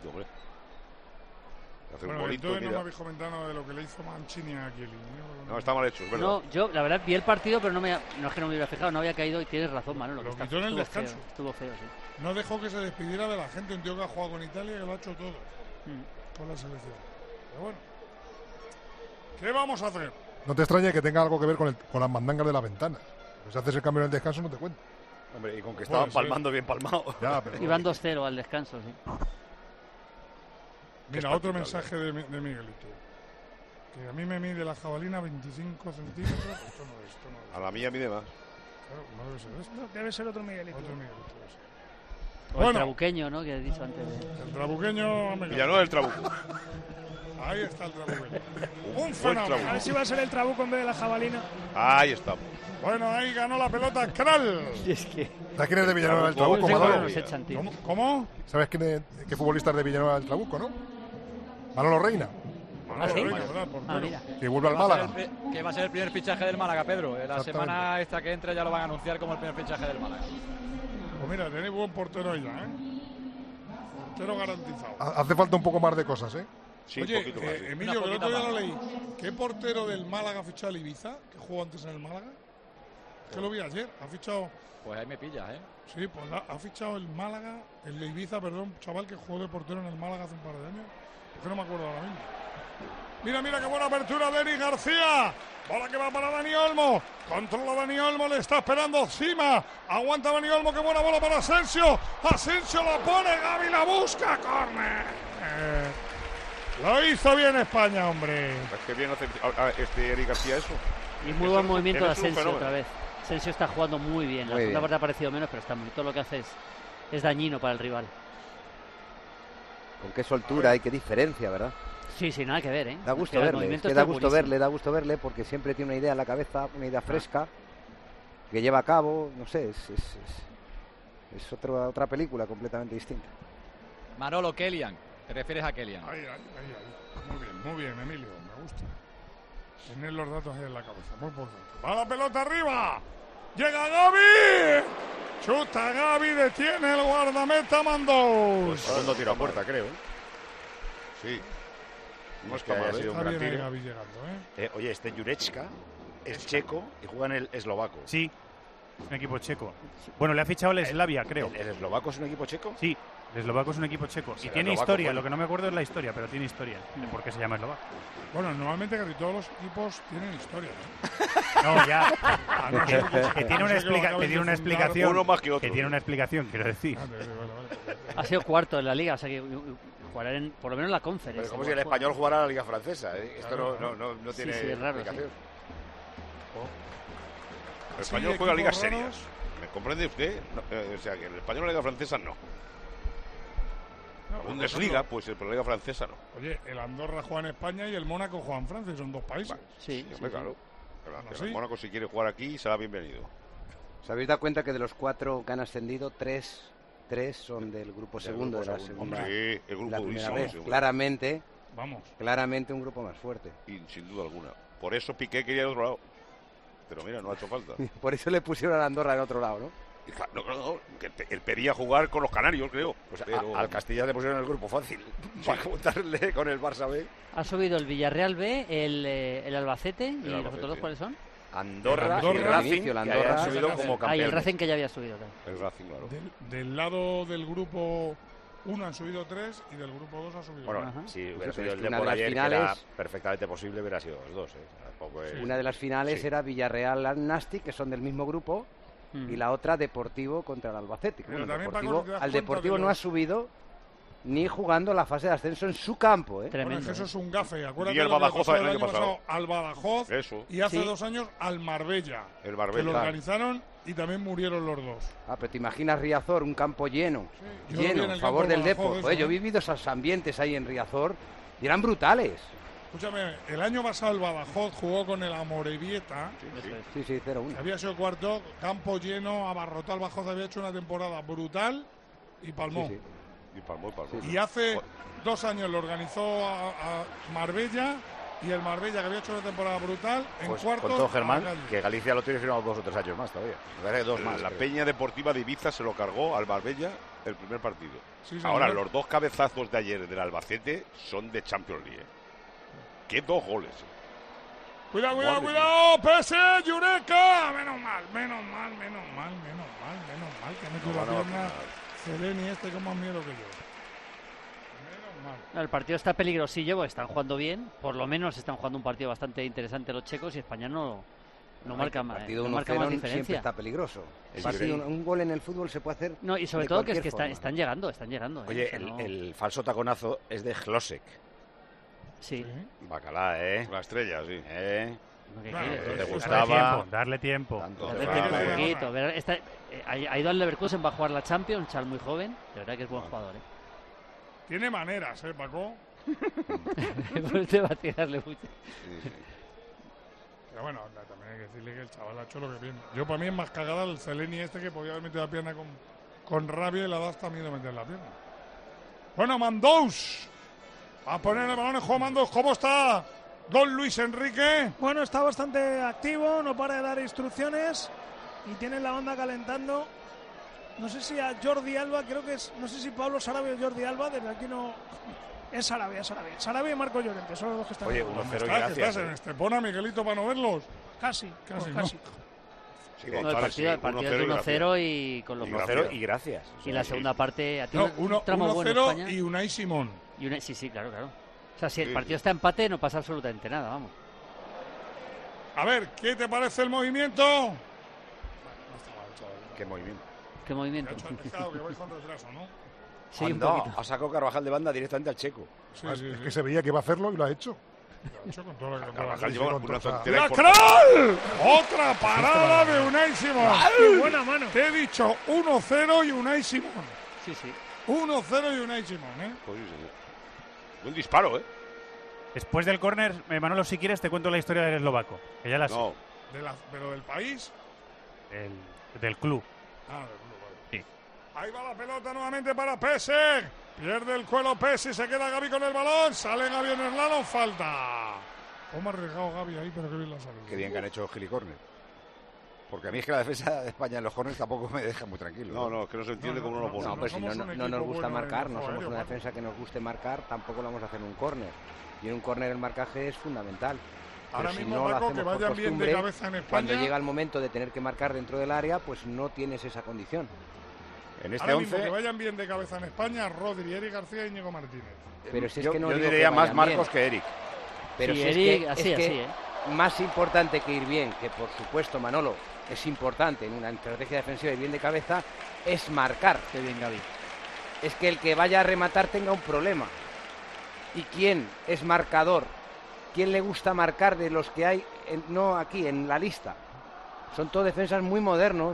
Bueno, entonces no me habéis comentado nada de lo que le hizo Mancini a Chiellini. No, está mal hecho, es verdad. No, yo la verdad vi el partido, pero no es que no me hubiera fijado, no había caído, y tienes razón, Manolo. Lo quitó en el descanso. Estuvo feo, sí. No dejó que se despidiera de la gente, un tío que ha jugado con Italia y que lo ha hecho todo con la selección. Pero bueno, ¿qué vamos a hacer? No te extrañe que tenga algo que ver con las mandangas de la ventana. Pues si haces el cambio en el descanso no te cuento. Hombre, y con que estaban palmando bien palmado. Ya, pero iban 2-0 al descanso, sí. Mira, otro mensaje de Miguelito. Que a mí me mide la jabalina 25 centímetros. Esto no es. A la mía mide más. Claro, no debe ser esto. No, debe ser otro Miguelito. O el trabuqueño, ¿no? Que he dicho antes. El trabuqueño. Villanueva del Trabuco. Ahí está el trabuqueño. Un fenómeno. A ver si va a ser el trabuco en vez de la jabalina. Ahí estamos. Bueno, ahí ganó la pelota Kral. Y es que... ¿Sabes quién es de Villanueva del Trabuco, Manolo? ¿Cómo? ¿Sabes qué futbolista es de Villanueva del Trabuco, no? Manolo Reina. Manolo Reina, ¿verdad? Mira. Que vuelve al Málaga. Que va a ser el primer fichaje del Málaga, Pedro. La semana esta que entra ya lo van a anunciar como el primer fichaje del Málaga. Pues mira, tenéis buen portero ahí ya, Portero garantizado. Hace falta un poco más de cosas, Sí, oye, un poquito más, Emilio, que el otro día lo leí. ¿Qué portero del Málaga ha fichado el Ibiza, que jugó antes en el Málaga? Que lo vi ayer. Ha fichado... Pues ahí me pillas, Sí, pues ha fichado el Málaga, el Ibiza, perdón, chaval que jugó de portero en el Málaga hace un par de años. Es que no me acuerdo ahora mismo. Mira qué buena apertura de Eric García. Bola que va para Dani Olmo. Controla Dani Olmo, le está esperando encima. Aguanta Dani Olmo, qué buena bola para Asensio. Asensio la pone, Gavi la busca. Córner. Lo hizo bien España, hombre. Es que bien hace Eric García eso. Y muy buen movimiento de Asensio otra vez. Asensio está jugando muy bien. La segunda parte ha parecido menos, pero está muy, todo lo que hace es dañino para el rival. Con qué soltura y qué diferencia, ¿verdad? Sí, nada que ver, Da gusto verle, es que da gusto verle porque siempre tiene una idea en la cabeza, una idea fresca que lleva a cabo, no sé, Es otra película completamente distinta. Manolo, Kellyan. ¿Te refieres a Kellyan? Ahí. Muy bien, Emilio, me gusta. Tener los datos ahí en la cabeza, muy importante. ¡Va la pelota arriba! ¡Llega Gavi! Chuta Gavi, detiene el guardameta Mandous. Pues segundo tiro a puerta, creo. Sí. No es que haya sido un Está gran bien ahí tiro. Gavi llegando, Oye, este Jurečka es checo y juega en el eslovaco. Sí, es un equipo checo. Bueno, le ha fichado el Slavia, creo. ¿El eslovaco es un equipo checo? Sí, el eslovaco es un equipo checo. Y Será tiene eslovaco, historia, coño. lo que no me acuerdo es la historia, pero tiene historia de por qué se llama eslovaco. Bueno, normalmente casi todos los equipos tienen historia, ¿no? No, ya. A no ser Que tiene una, a no ser que lo que acabes tiene de una fundar explicación. uno más que otro. Que tiene una explicación, quiero decir. Vale. Ha sido cuarto en la liga, o sea que jugará en, por lo menos en la Pero Conference. es como si el español jugara a la Liga Francesa. Esto no tiene sí, es raro, explicación. El español Sí, juega ligas equipos serias. ¿Me comprende usted? No, o sea, que el español en la Liga Francesa no. No, Bundesliga, pues pero la Liga Francesa no. Oye, el Andorra juega en España y el Mónaco juega en Francia, son dos países. Sí, Hombre, claro. Claro, El sí. Mónaco, si quiere jugar aquí, será bienvenido. ¿Os habéis dado cuenta que de los 4 que han ascendido, 3 son del grupo segundo de la segunda? Hombre, el grupo la primera durísimo. vez? ese, hombre. Claramente un grupo más fuerte. Y sin duda alguna. Por eso Piqué quería ir al otro lado. Pero mira, no ha hecho falta. Por eso le pusieron a Andorra en otro lado, ¿no? No, que él pedía jugar con los canarios, creo. Pues Pero- al Castilla le pusieron el grupo fácil para juntarle con el Barça B. Ha subido el Villarreal B, el Albacete, ¿y los Albacete. otros dos cuáles son? Andorra, Andorra, y Racing, inicio, la que Andorra. hayan subido como Ah, y el campeones. Racing que ya había subido. Claro. El Racing, claro. Del lado del grupo 1 han subido 3 y del grupo 2 ha subido Bueno, 1. si hubiera Pues sido el una de Depor las ayer, que finales- era perfectamente posible, hubiera sido los dos. Tampoco es- Una de las finales Sí. era Villarreal-Nastic, que son del mismo grupo, y la otra Deportivo contra el Albacete. Pero Bueno, también, Deportivo- Paco, te das al cuenta Deportivo de no ha los- subido ni jugando la fase de ascenso en su campo, ¿eh? Bueno, es que eso es un gafe. Acuérdate Y el lo que Badajoz pasó el año pasado. al Badajoz Eso. y hace Sí. 2 años al Marbella. El Que lo Marbella. organizaron y también murieron los dos. Ah, pero te imaginas Riazor, un campo lleno, yo lo vi en lleno, el a favor campo del del Badajoz, Depor. eso, Oye, yo he ¿eh? vivido esos ambientes ahí en Riazor y eran brutales. Escúchame, el año pasado el Badajoz jugó con el Amorebieta, Sí, 0-1. que había sido cuarto, campo lleno, abarrotado. El Badajoz había hecho una temporada brutal y palmó. Sí, sí. Y palmó. Y hace 2 años lo organizó a Marbella y el Marbella, que había hecho una temporada brutal, en Pues cuarto. con todo Germán, a la calle. que Galicia lo tiene firmado 2 o 3 años más todavía. Me parece que 2 más. La creo. Peña Deportiva de Ibiza se lo cargó al Marbella el primer partido. Sí, señor. Ahora, los 2 cabezazos de ayer del Albacete son de Champions League. ¡Qué 2 goles! Cuidado, Madre PS, Yureka. Menos mal, que ha metido la pierna. Zeleni este con más miedo que yo. Menos mal. El partido está peligrosillo porque están jugando bien, por lo menos están jugando un partido bastante interesante los checos y España no marca El más, partido no marca 1-0 más siempre diferencia. está peligroso. Es Partido, libre. un gol en el fútbol se puede hacer. No, y sobre de todo que es cualquier que forma. están llegando. Oye, o sea, no- el falso taconazo es de Hlosek. Sí. Bacalá, La estrella, sí. Lo que Claro, quieres. ¿Te Darle gustaba? tiempo, darle tiempo. Tanto Darle te tiempo vale. un poquito, ver, ha ido al Leverkusen, va a jugar la Champions, un chaval muy joven, de verdad que es buen jugador. Tiene maneras, Paco. Por eso va a tirarle mucho. Pero bueno, también hay que decirle que el chaval ha hecho lo que bien. Yo, para mí, es más cagada el Zeleni este, que podía haber metido la pierna con rabia, y le da hasta miedo meter la pierna. Bueno, Mandous. A poner el balón en juego, Mandous. ¿Cómo está don Luis Enrique? Bueno, está bastante activo, no para de dar instrucciones y tiene la banda calentando. No sé si a Jordi Alba, creo que es, no sé si Pablo Sarabia o Jordi Alba, desde aquí no. Es Sarabia. Sarabia y Marco Llorente, son los dos que están. Oye, ahí. 1-0 y ¿Estás gracias. en Estepona, Miguelito, para no verlos? Casi, Casi, casi. Sí, No, el González, sí, partido es 1-0 y con los 1-0 y gracias. Y la segunda parte, No, un tramo bueno 1-0 España. y Unai Simón. Sí, claro. O sea, si el Sí, partido sí. está empate, no pasa absolutamente nada, vamos. A ver, ¿qué te parece el movimiento? Qué movimiento. Qué movimiento. Ha hecho el pescado, que vais con retraso, ¿no? Sí, un Anda, poquito. ha sacado Carvajal de banda directamente al checo. Sí, Es sí, que se veía que iba a hacerlo y lo ha hecho. Lo ha hecho con toda la Carvajal Sí, lleva con una todo, o sea, tontería ¡La importante. Kral! Otra parada de Unai Simón. ¡Qué buena mano! Te he dicho 1-0 y Unai Simón. Sí. 1-0 y Unai Simón, ¿eh? Pues sí, señor. Un disparo, ¿eh? Después del córner, Manolo, si quieres, te cuento la historia del eslovaco. Que ya la sé. No. Pero del país. Del club. Ah, del club, vale. Sí. Ahí va la pelota nuevamente para Pesek. Pierde el cuero Pesek, se queda Gavi con el balón. Sale Gavi en el slalom, falta. ¿Cómo ha arriesgado Gavi ahí? Pero qué bien la ha salido. Qué bien que han hecho Gil y Córner. Porque a mí es que la defensa de España en los corners tampoco me deja muy tranquilo. No, es que no se entiende cómo no lo pone. No, pues si no nos gusta marcar, no somos una defensa que nos guste marcar, tampoco lo vamos a hacer en un córner. Y en un córner el marcaje es fundamental. Ahora si mismo, no Paco, lo hacemos que por vayan bien de costumbre, cabeza en España. cuando llega el momento de tener que marcar dentro del área, pues no tienes esa condición. En este Ahora 11 mismo que vayan bien de cabeza en España, Rodri, Eric García y Íñigo Martínez. Pero si es yo, que no yo digo diría que más vayan Marcos bien. que Eric. Pero Sí, si Eric, es así, que más importante que ir bien, que por supuesto Manolo es importante en una estrategia defensiva y bien de cabeza, es marcar. Qué bien, Gavi. Es que el que vaya a rematar tenga un problema. ¿Y quién es marcador? ¿Quién le gusta marcar de los que hay, no aquí, en la lista? Son todos defensas muy modernos,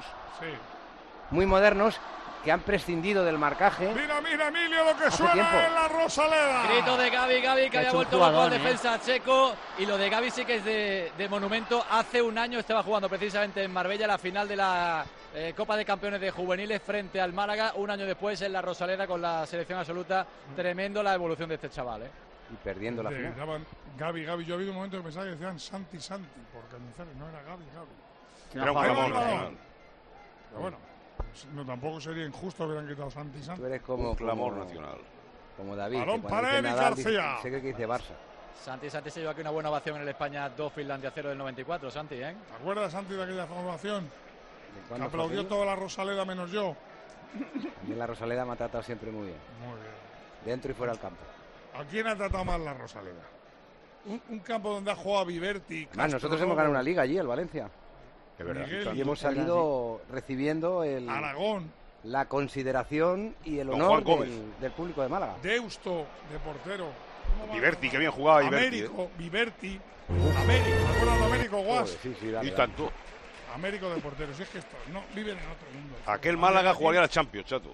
que han prescindido del marcaje. Mira, Emilio, lo que hace suena tiempo. en la Rosaleda. Grito de Gavi que había vuelto loco al defensa checo. Y lo de Gavi sí que es de monumento. Hace un año estaba jugando precisamente en Marbella la final de la Copa de Campeones de Juveniles frente al Málaga. Un año después en la Rosaleda con la selección absoluta. Tremendo la evolución de este chaval. Y perdiendo la final. Daban Gavi. Yo ha habido un momento que pensaba que decían Santi, por Cañizares. No era Gavi. Era un clamor nacional. Pero bueno, no, tampoco sería injusto que hubieran quitado Santi. Tú eres como un clamor nacional. Como David. Balón que para dice Eric Nadal, García. Sé que dice Barça. Santi se llevó aquí una buena ovación en el España 2 Finlandia 0 del 94, Santi, ¿eh? ¿Te acuerdas, Santi, de aquella ovación? Que ¿Cuándo aplaudió fue toda la Rosaleda menos yo. A mí la Rosaleda me ha tratado siempre muy bien. Muy bien. Dentro y fuera del campo. ¿A quién ha tratado más la Rosaleda? Un campo donde ha jugado Viverti. Más, nosotros hemos ganado una liga allí, el Valencia. Es verdad. Miguel, Y hemos salido recibiendo Aragón, la consideración y el Don honor Juan Gómez. del público de Málaga. Deusto, de portero. Viverti, que bien jugaba Viverti. Américo, Viverti. Américo, ¿te acuerdas de Américo Guas? Joder, sí, dale, Y dale. tanto. Américo de portero. Si es que esto, no, viven en otro mundo. Aquel Málaga jugaría a la Champions, chato.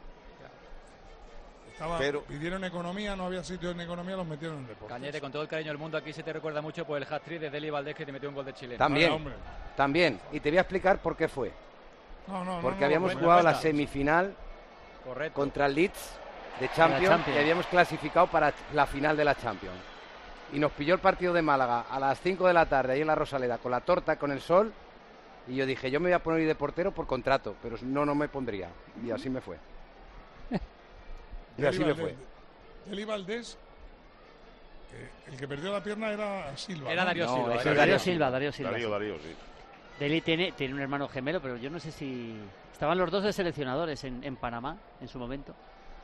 Pero- Pidieron economía, no había sitio en economía, los metieron en deportes. Cañete, con todo el cariño del mundo, aquí se te recuerda mucho por el hat-trick de Deli Valdés que te metió un gol de Chile. También, Vaya, hombre. también. Y te voy a explicar por qué fue. Porque habíamos cuenta, jugado la cuenta. semifinal Correcto. contra el Leeds de Champions, Champions. y habíamos clasificado para la final de la Champions. Y nos pilló el partido de Málaga a las 5 de la tarde ahí en la Rosaleda con la torta, con el sol. Y yo dije, yo me voy a poner de portero por contrato, pero no me pondría. Y así me fue. Y así me fue. Deli Valdés, el que perdió la pierna era Silva. Era ¿no? Darío No, Silva. ese era es Darío Darío Silva. Darío, sí. Deli tiene un hermano gemelo, pero yo no sé si... Estaban los dos de seleccionadores en Panamá en su momento.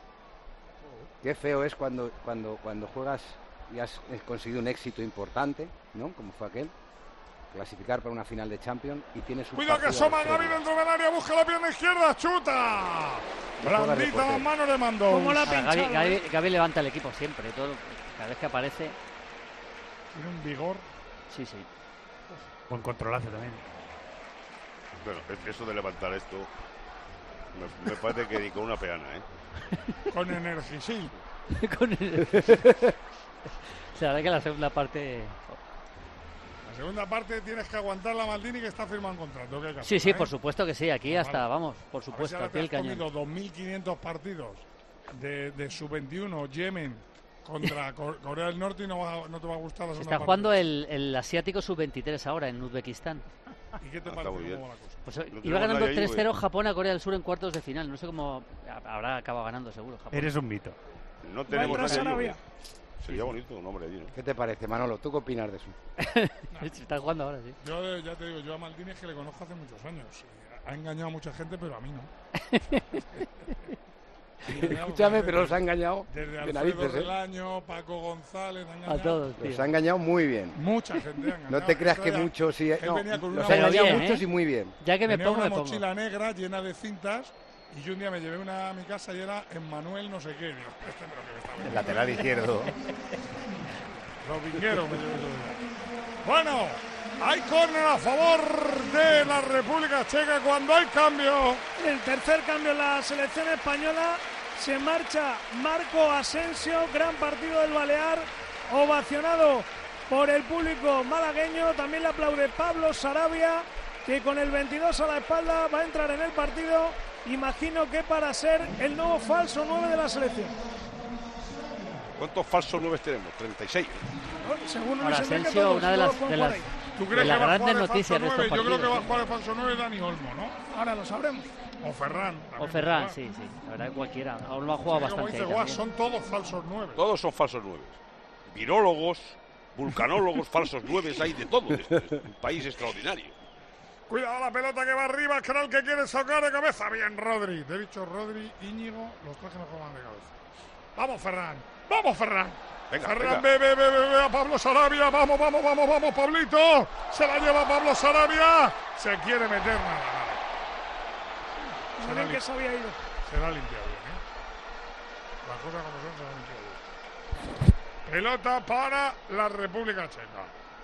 Qué feo es cuando juegas y has conseguido un éxito importante, ¿no? Como fue aquel. Clasificar para una final de Champions y tienes un Cuidado que partido asoma extremo. Gavi dentro del área, busca la pierna izquierda, chuta. Y juega de Blandita portero. las manos le mandó. ¿Cómo la ha Gavi, pinchado? Gavi levanta el equipo siempre, cada vez que aparece. Tiene un vigor. Sí, sí. Buen controlazo también. Bueno, eso de levantar esto me parece que ni con una peana, ¿eh? Con Energisil. Con el- La verdad que la segunda parte... La segunda parte tienes que aguantar la Maldini que está firmando un contrato. ¿Qué hay que Sí, hacer, sí, eh? por supuesto que sí. Aquí hasta, vamos, por A ver si supuesto, ahora aquí te el has cañón. comido 2.500 partidos de sub-21, Yemen, contra Corea del Norte y no te va a gustar la segunda Está parte. jugando el asiático sub-23 ahora en Uzbekistán. ¿Y qué te Está parece muy bien. cómo va la cosa? Pues No iba tenemos ganando nadie ahí, 3-0 Japón a Corea del Sur en cuartos de final. No sé cómo habrá acabado ganando, seguro. Japón. Eres un mito. No tenemos tras nadie Arabia. allí. Sería bonito un hombre allí, ¿no? ¿Qué te parece, Manolo? ¿Tú qué opinas de eso? Está jugando ahora, sí. Yo ya te digo, yo a Maldini es que le conozco hace muchos años. Ha engañado a mucha gente, pero a mí no. Escúchame, pero los ha engañado Desde de Alfredo narices, ¿eh? Relaño, Paco González, ha engañado A todos, tío. Los ha engañado muy bien. mucha gente. Ha engañado. No te creas Esto que era- muchos sí. él No, venía con los una ha engañado bien, muchos ¿eh? y muy bien. Ya que me Tenía pongo, una me pongo. mochila negra llena de cintas y yo un día me llevé una a mi casa y era Emmanuel no sé qué. Digo, este es lo que me está El vendiendo. lateral izquierdo. Los vingueros me llevé ese día. Bueno, hay córner a favor de la República Checa cuando hay cambio. El tercer cambio en la selección española. Se marcha Marco Asensio. Gran partido del Balear. Ovacionado por el público malagueño. También le aplaude Pablo Sarabia, que con el 22 a la espalda va a entrar en el partido imagino que para ser el nuevo falso 9 de la selección. ¿Cuántos falsos 9 tenemos? 36. Según Ahora, Luis Enrique, Asensio, todos, una de las, todos de por las, ahí. ¿Tú de crees las que va a grandes jugar de noticias falso de estos 9? Yo creo que va a partidos. jugar de falso 9 Dani Olmo, ¿no? Ahora lo sabremos. O Ferran. O Ferran, sí. La verdad que cualquiera. Aún lo ha jugado Como bastante. dice ahí Guas, también. son todos falsos 9. Todos son falsos 9. Virólogos, vulcanólogos, falsos 9, hay de todo. Es un país extraordinario. Cuidado la pelota que va arriba, que era el que quiere sacar de cabeza. Bien, Rodri. Te he dicho Rodri, Íñigo, los tres que no juegan de cabeza. Vamos, Ferran. ¡Vamos, Ferran! Venga, Ferran, venga. ve a Pablo Sarabia. Vamos, Pablito. Se la lleva Pablo Sarabia. Se quiere meter nada. Miren que se había ido. Será limpiado bien, ¿eh? Las cosas como son, será limpiado bien. Pelota para la República Checa.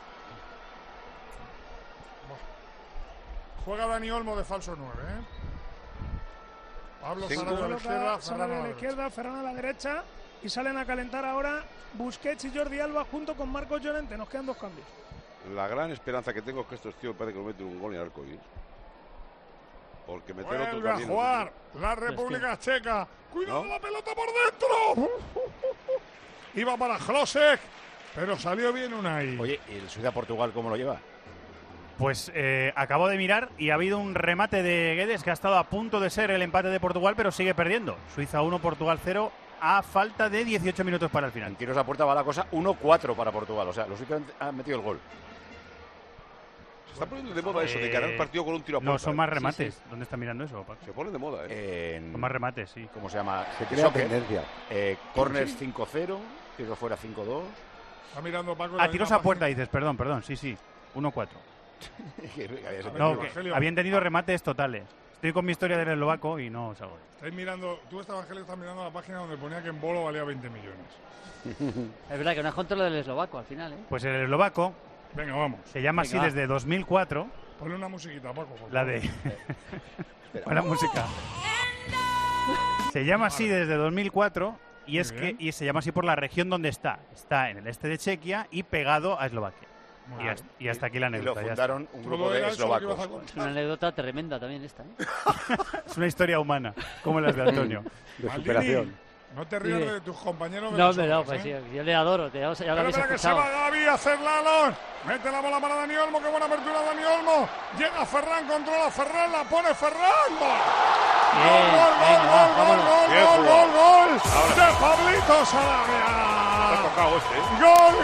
Juega Dani Olmo de falso 9, ¿eh? Pablo Sarabia a la izquierda, Sarabia a la izquierda, Ferran a la derecha. Y salen a calentar ahora Busquets y Jordi Alba junto con Marcos Llorente. Nos quedan 2 cambios. La gran esperanza que tengo es que estos tíos parece que no meten un gol en el arco iris. Porque meter otro vuelve a también. jugar la República Checa. Cuidado, la pelota por dentro. Iba para Hlosek, pero salió bien Unai. Oye, ¿y el Suiza-Portugal cómo lo lleva? Pues acabo de mirar y ha habido un remate de Guedes que ha estado a punto de ser el empate de Portugal, pero sigue perdiendo. Suiza 1, Portugal 0, a falta de 18 minutos para el final. En tiros a puerta va la cosa 1-4 para Portugal. O sea, los suizos han metido el gol. Se está poniendo de moda eso de ganar partido con un tiro a puerta. No, son más remates. ¿Dónde está mirando eso, Paco? Se pone de moda, Son más remates, sí. ¿Cómo se llama? Se crea tendencia. Corners 5-0, tiros fuera 5-2. Está mirando Paco. Tiros a puerta dices, perdón, sí. 1-4. No, que habían tenido remates totales. Estoy con mi historia del eslovaco y no salgo. Estáis mirando, tú, Evangelio, estás mirando la página donde ponía que en Bolo valía 20 millones. Es verdad que no es contra lo del eslovaco al final, ¿eh? Pues el eslovaco Venga, vamos. se llama así desde 2004. Ponle una musiquita, Paco. La de... Buena música. Se llama así desde 2004 y es que se llama así por la región donde está. Está en el este de Chequia y pegado a Eslovaquia. Y hasta aquí la anécdota. Y lo fundaron un grupo de eslovacos. Es una anécdota tremenda también esta, ¿eh? Es una historia humana, como las de Antonio. De superación. No te rías de tus compañeros de No, nosotros, no, pues sí, yo le adoro, ya lo habéis que se escuchado. va Gavi a hacer Lalón. Mete la bola para Dani Olmo, qué buena apertura de Dani Olmo. Llega Ferran, controla Ferran, la pone Ferran. Gol de Pablito Sarabia. Está tocado este, ¿eh?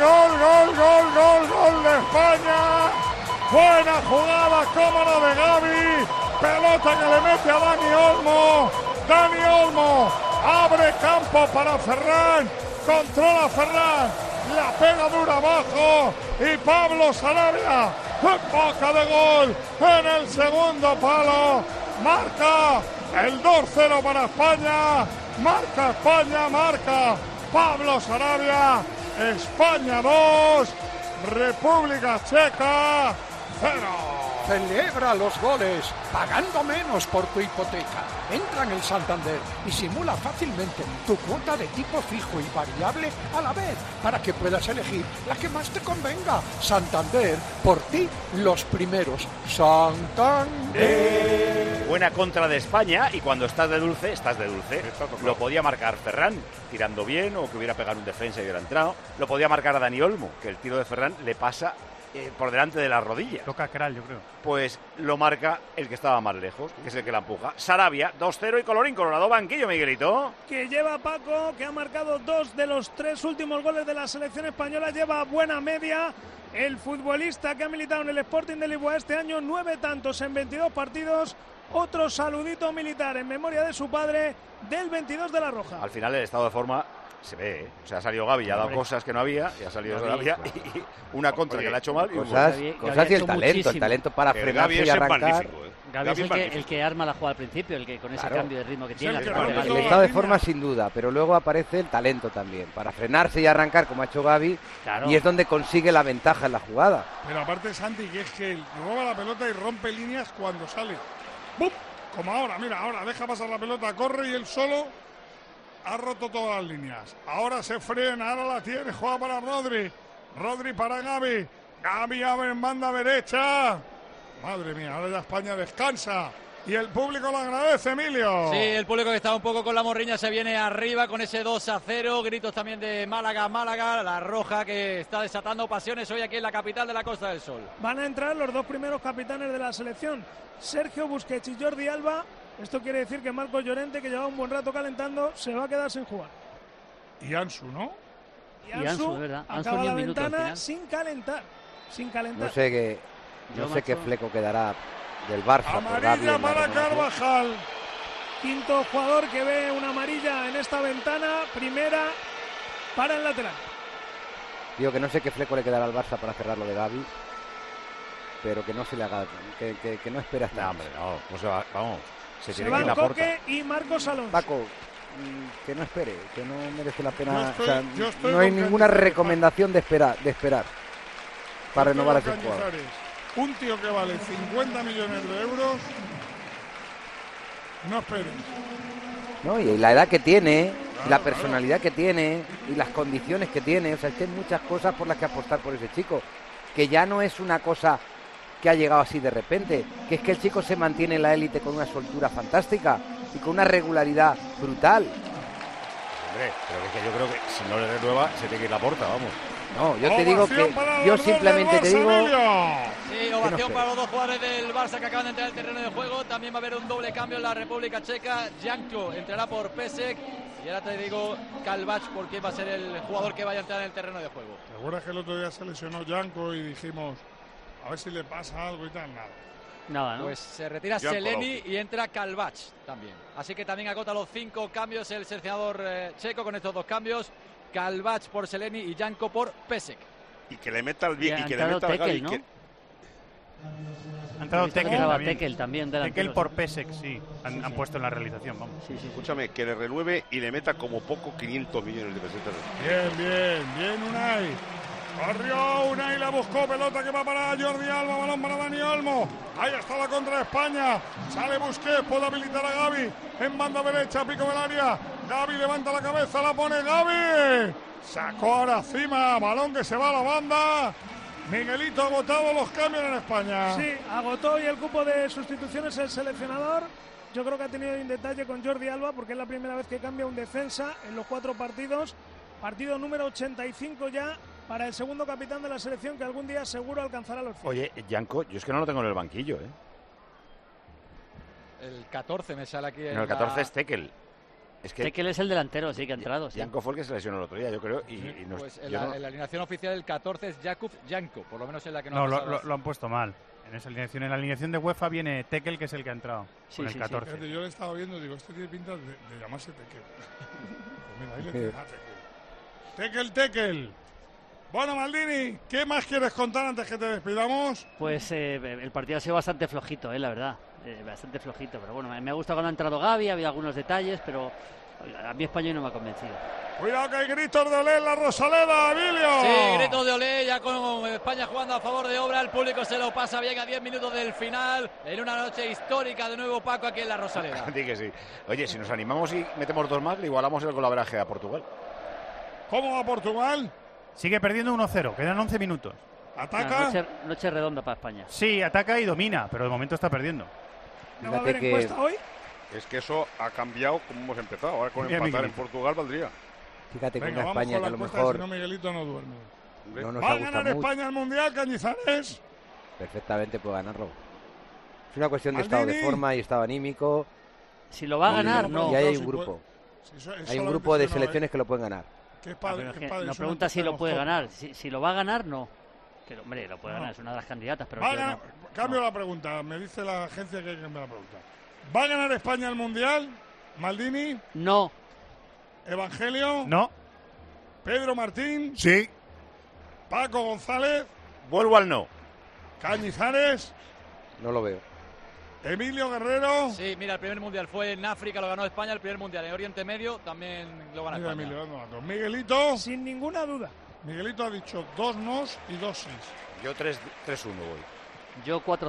Gol de España. Buena jugada, cómodo de Gavi. Pelota que le mete a Dani Olmo. Dani Olmo abre campo para Ferran. Controla Ferran. La pega dura abajo. Y Pablo Sarabia en boca de gol en el segundo palo. Marca el 2-0 para España. Marca España, marca Pablo Sarabia. España 2, República Checa 0. Celebra los goles pagando menos por tu hipoteca. Entra en el Santander y simula fácilmente tu cuota de tipo fijo y variable a la vez para que puedas elegir la que más te convenga. Santander, por ti los primeros. Santander. Buena contra de España y cuando estás de dulce, Lo podía marcar Ferran tirando bien o que hubiera pegado un defensa y hubiera entrado. Lo podía marcar a Dani Olmo, que el tiro de Ferran le pasa por delante de las rodillas. Toca Kral, yo creo. Pues lo marca el que estaba más lejos, que es el que la empuja. Sarabia, 2-0 y colorín colorado, banquillo, Miguelito. Que lleva Paco, que ha marcado 2 de los 3 últimos goles de la selección española, lleva buena media. El futbolista que ha militado en el Sporting de Lisboa este año, 9 tantos en 22 partidos. Otro saludito militar en memoria de su padre, del 22 de la Roja. Al final el estado de forma se ve, ¿eh? O sea, ha salido Gavi y ha dado cosas que no había, y ha salido Gavi y una contra que le ha hecho mal. Cosas y el talento para frenarse y arrancar. Gavi es el que arma la jugada al principio, el que con ese cambio de ritmo que tiene. El estado de forma sin duda, pero luego aparece el talento también, para frenarse y arrancar como ha hecho Gavi, y es donde consigue la ventaja en la jugada. Pero aparte Santi, que es que roba la pelota y rompe líneas cuando sale. ¡Bum! Como ahora, mira, ahora deja pasar la pelota, corre y él solo ha roto todas las líneas. Ahora se frena, ahora la tiene, juega para Rodri. Rodri para Gavi. Gavi abre en banda derecha. Madre mía, ahora ya España descansa. Y el público lo agradece, Emilio. Sí, el público que estaba un poco con la morriña se viene arriba con ese 2-0. Gritos también de Málaga, la roja que está desatando pasiones hoy aquí en la capital de la Costa del Sol. Van a entrar los dos primeros capitanes de la selección, Sergio Busquets y Jordi Alba. Esto quiere decir que Marcos Llorente, que lleva un buen rato calentando, se va a quedar sin jugar. Y Ansu, ¿no? Y Ansu, ¿verdad? acaba Ansu la ni un minuto al ventana final. sin calentar. No sé qué fleco quedará del Barça. Amarilla para Carvajal. Quinto jugador que ve una amarilla en esta ventana, primera para el lateral. Digo que no sé qué fleco le quedará al Barça para cerrar lo de Gavi, pero que no se le haga, que no espera hasta. No, hombre, no, pues vamos. Se van Coque y Marcos Alonso. Paco, que no espere, que no merece la pena. Yo estoy no hay con ninguna Cañizares, recomendación de esperar para renovar a ese jugador. Un tío que vale 50 millones de euros, no esperes. No, y la edad que tiene, y la personalidad que tiene, y las condiciones que tiene, o sea, es que hay muchas cosas por las que apostar por ese chico, que ya no es una cosa que ha llegado así de repente, que es que el chico se mantiene en la élite con una soltura fantástica y con una regularidad brutal. Hombre, pero es que yo creo que si no le renueva se tiene que ir la porta, vamos. No, yo te digo que yo simplemente te digo. Sí, ovación para los dos jugadores del Barça que acaban de entrar al terreno de juego. También va a haber un doble cambio en la República Checa. Janko entrará por Pesek. Y ahora te digo Kalvac, porque va a ser el jugador que vaya a entrar en el terreno de juego. ¿Te acuerdas que el otro día se lesionó Janko y dijimos, a ver si le pasa algo y tal? Nada, ¿no? Pues se retira Janko Seleni y entra Kalvac también. Así que también agota los 5 cambios el seleccionador checo con estos 2 cambios. Kalvac por Seleni y Janko por Pesek. Y que le meta al bien y que le ha meta al entrado Gavi. Tekel, ¿no? Ha entrado Tekel también. Tekel por Pesek, sí. Han puesto en la realización, vamos. Sí. Escúchame, que le renueve y le meta como poco 500 millones de pesetas. Bien, Unai. Corrió Unai, la buscó, pelota que va para Jordi Alba, balón para Dani Olmo. Ahí está la contra de España. Sale Busquets, puede habilitar a Gavi. En banda derecha, pico del área. Gavi levanta la cabeza, la pone Gavi. Sacó ahora encima, balón que se va a la banda. Miguelito ha agotado los cambios en España. Sí, agotó y el cupo de sustituciones el seleccionador. Yo creo que ha tenido un detalle con Jordi Alba porque es la primera vez que cambia un defensa en los 4 partidos. Partido número 85 ya para el segundo capitán de la selección que algún día seguro alcanzará los 100. Oye, Janko, yo es que no lo tengo en el banquillo, ¿eh? El 14 me sale aquí. No, el 14 es Tekel. Es que Tekel es el delantero, sí, que ha entrado. Sí. Janko fue el que se lesionó el otro día, yo creo. Pues en la alineación oficial el 14 es Jakub Janko, por lo menos en la que no lo han puesto mal. En esa alineación, en la alineación de UEFA viene Tekel, que es el que ha entrado con el 14. Sí. Yo le estaba viendo y digo, este tiene pinta de llamarse Tekel. Pues mira, ahí le tiene a Tekel. Bueno, Maldini, ¿qué más quieres contar antes que te despidamos? Pues el partido ha sido bastante flojito, la verdad. Bastante flojito, pero bueno, me ha gustado cuando ha entrado Gavi, ha habido algunos detalles, pero a mí España no me ha convencido. Cuidado que hay gritos de Olé en la Rosaleda, Emilio. Sí, gritos de Olé, ya con España jugando a favor de obra, el público se lo pasa bien a 10 minutos del final, en una noche histórica de nuevo, Paco, aquí en la Rosaleda. Sí que sí. Oye, si nos animamos y metemos 2 más, le igualamos el golaveraje a Portugal. ¿Cómo va Portugal? Sigue perdiendo 1-0, quedan 11 minutos. ¿Ataca? Noche redonda para España. Sí, ataca y domina, pero de momento está perdiendo. ¿No va a haber encuesta hoy? Es que eso ha cambiado como hemos empezado. Ahora con empatar en Portugal valdría. Fíjate que venga, una España que a lo mejor... Si no, Miguelito no duerme. No nos ¿Va ha a ganar gustado mucho. España el Mundial, Cañizares? Perfectamente puede ganarlo. Es una cuestión de estado de forma y estado anímico. Si lo va a ganar, no. Y ahí hay un grupo. Hay un grupo de selecciones que lo pueden ganar. No pregunta si lo puede ganar. Si lo va a ganar, no. Que, hombre, lo puede ganar, es una de las candidatas, pero no. Cambio la pregunta, me dice la agencia que hay que cambiar la pregunta. ¿Va a ganar España el Mundial? ¿Maldini? No. ¿Evangelio? No. ¿Pedro Martín? Sí. ¿Paco González? Vuelvo al no. ¿Cañizares? No lo veo. ¿Emilio Guerrero? Sí, mira, el primer mundial fue en África, lo ganó España, el primer mundial en Oriente Medio también lo gana España. Emilio, Miguelito. Sin ninguna duda. Miguelito ha dicho 2 nos y 2 sís. Yo 3-1 voy. Yo 4-0.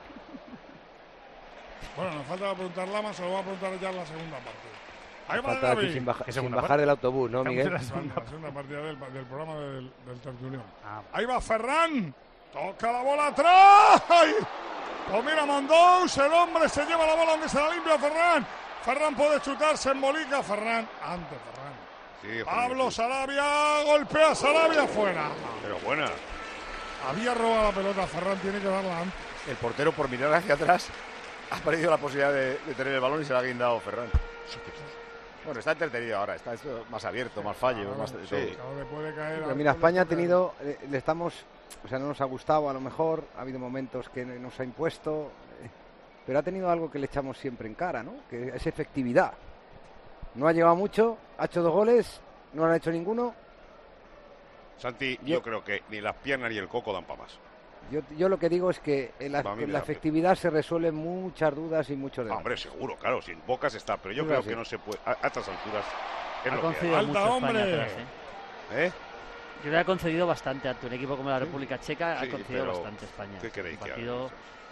Bueno, nos falta preguntar Lama, se lo voy a preguntar ya en la segunda parte. Ahí va Falta aquí sin bajar del autobús, ¿no, Miguel? La segunda partida del programa del tertulión. Ahí va Ferran. Toca la bola atrás. Pues mira, Mondous, el hombre se lleva la bola donde se la limpia Ferran. Ferran puede chutar, se embolica. Ferran, antes Ferran. Sí, Pablo Sarabia, golpea a Sarabia fuera. Pero buena. Había robado la pelota, Ferran tiene que darla antes. El portero, por mirar hacia atrás, ha perdido la posibilidad de tener el balón y se la ha guindado Ferran. Bueno, está entretenido ahora, está esto más abierto, más fallo, más de todo. Claro, le puede caer Pero mira, España ha tenido, le estamos, o sea, no nos ha gustado a lo mejor, ha habido momentos que nos ha impuesto, pero ha tenido algo que le echamos siempre en cara, ¿no? Que es efectividad. No ha llegado mucho, ha hecho 2 goles, no han hecho ninguno. Santi, yo creo que ni las piernas ni el coco dan para más. Yo lo que digo es que con la efectividad se resuelven muchas dudas y muchos debates. Hombre, seguro, claro, sin Bocas está, pero yo creo que no se puede, a estas alturas, es Ha lo que hay. concedido mucho España atrás, ¿Eh? Yo le he concedido bastante a un equipo como la República Checa, Sí, ha concedido pero bastante España. ¿qué queréis que partido...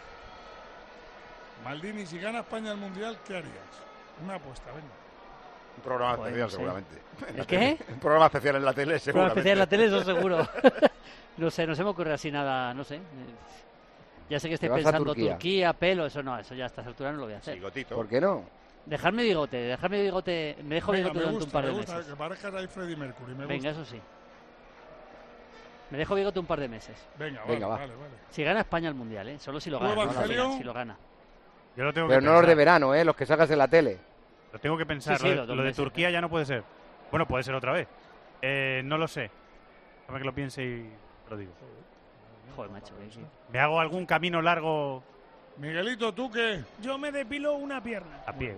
Maldini, si gana España el Mundial, ¿qué harías? Una apuesta, venga. Un programa Joder, especial, no sé. seguramente. ¿El qué? Un programa especial en la tele, Un programa seguramente. especial en la tele, eso seguro. No sé, no se me ocurre así nada, no sé. Ya sé que estoy ¿Te vas a pensando Turquía? Turquía, pelo, eso no, eso ya a estas alturas no lo voy a hacer. Bigotito. ¿Por qué no? Dejarme bigote, me dejo Venga, bigote me durante gusta, un par de me gusta, meses. que parezcas ahí Freddie Mercury, me Venga, gusta. eso sí. Me dejo bigote un par de meses. Venga, Venga, vale. Si gana España el Mundial, ¿eh? Solo si lo ¿Tú, gana, no la Evangelio? liga, si lo gana. Yo lo tengo Pero que no los de pensar. verano, los que sacas en la tele. Lo tengo que pensar. Sí, sí, lo los de 2 meses, Turquía ya no puede ser. Bueno, puede ser otra vez. No lo sé. Déjame que lo piense y lo digo. Joder, macho. ¿Me hago algún camino largo Miguelito, ¿tú qué? Yo me depilo una pierna. a pie?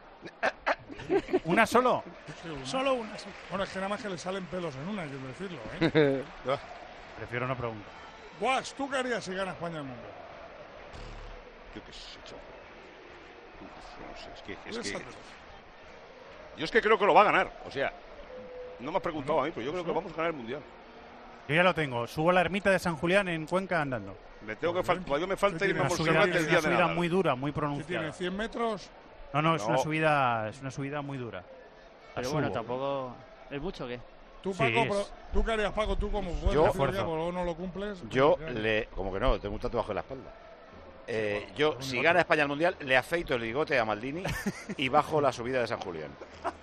¿Una solo? Sí, una. Solo una, sí. Bueno, es que nada más que le salen pelos en una, hay que decirlo, ¿eh? Prefiero no preguntar. Guas, ¿tú qué harías si gana España el Mundial? Yo qué sé, chaval. No sé, es que Piénsatelo. yo es que creo que lo va a ganar. O sea, no me has preguntado a mí, pero yo creo que vamos a ganar el Mundial. Yo ya lo tengo. Subo a la ermita de San Julián en Cuenca andando. Me tengo que todavía me falta irme a Una subida, Montserrat el día de subida Nadal. muy dura, muy ¿Qué pronunciada. tiene, 100 metros? No, es No. una subida muy dura. Pero La bueno, subo. tampoco... ¿Es mucho o qué? ¿Tú, Sí, Paco, es- pero, ¿tú qué harías, Paco? ¿Tú como puedes Yo- decir Fuerza. ya, porque luego no lo cumples? Yo Ya. le... Como que no, tengo un tatuaje en la espalda. Yo, si gana España el Mundial, le afeito el bigote a Maldini y bajo la subida de San Julián.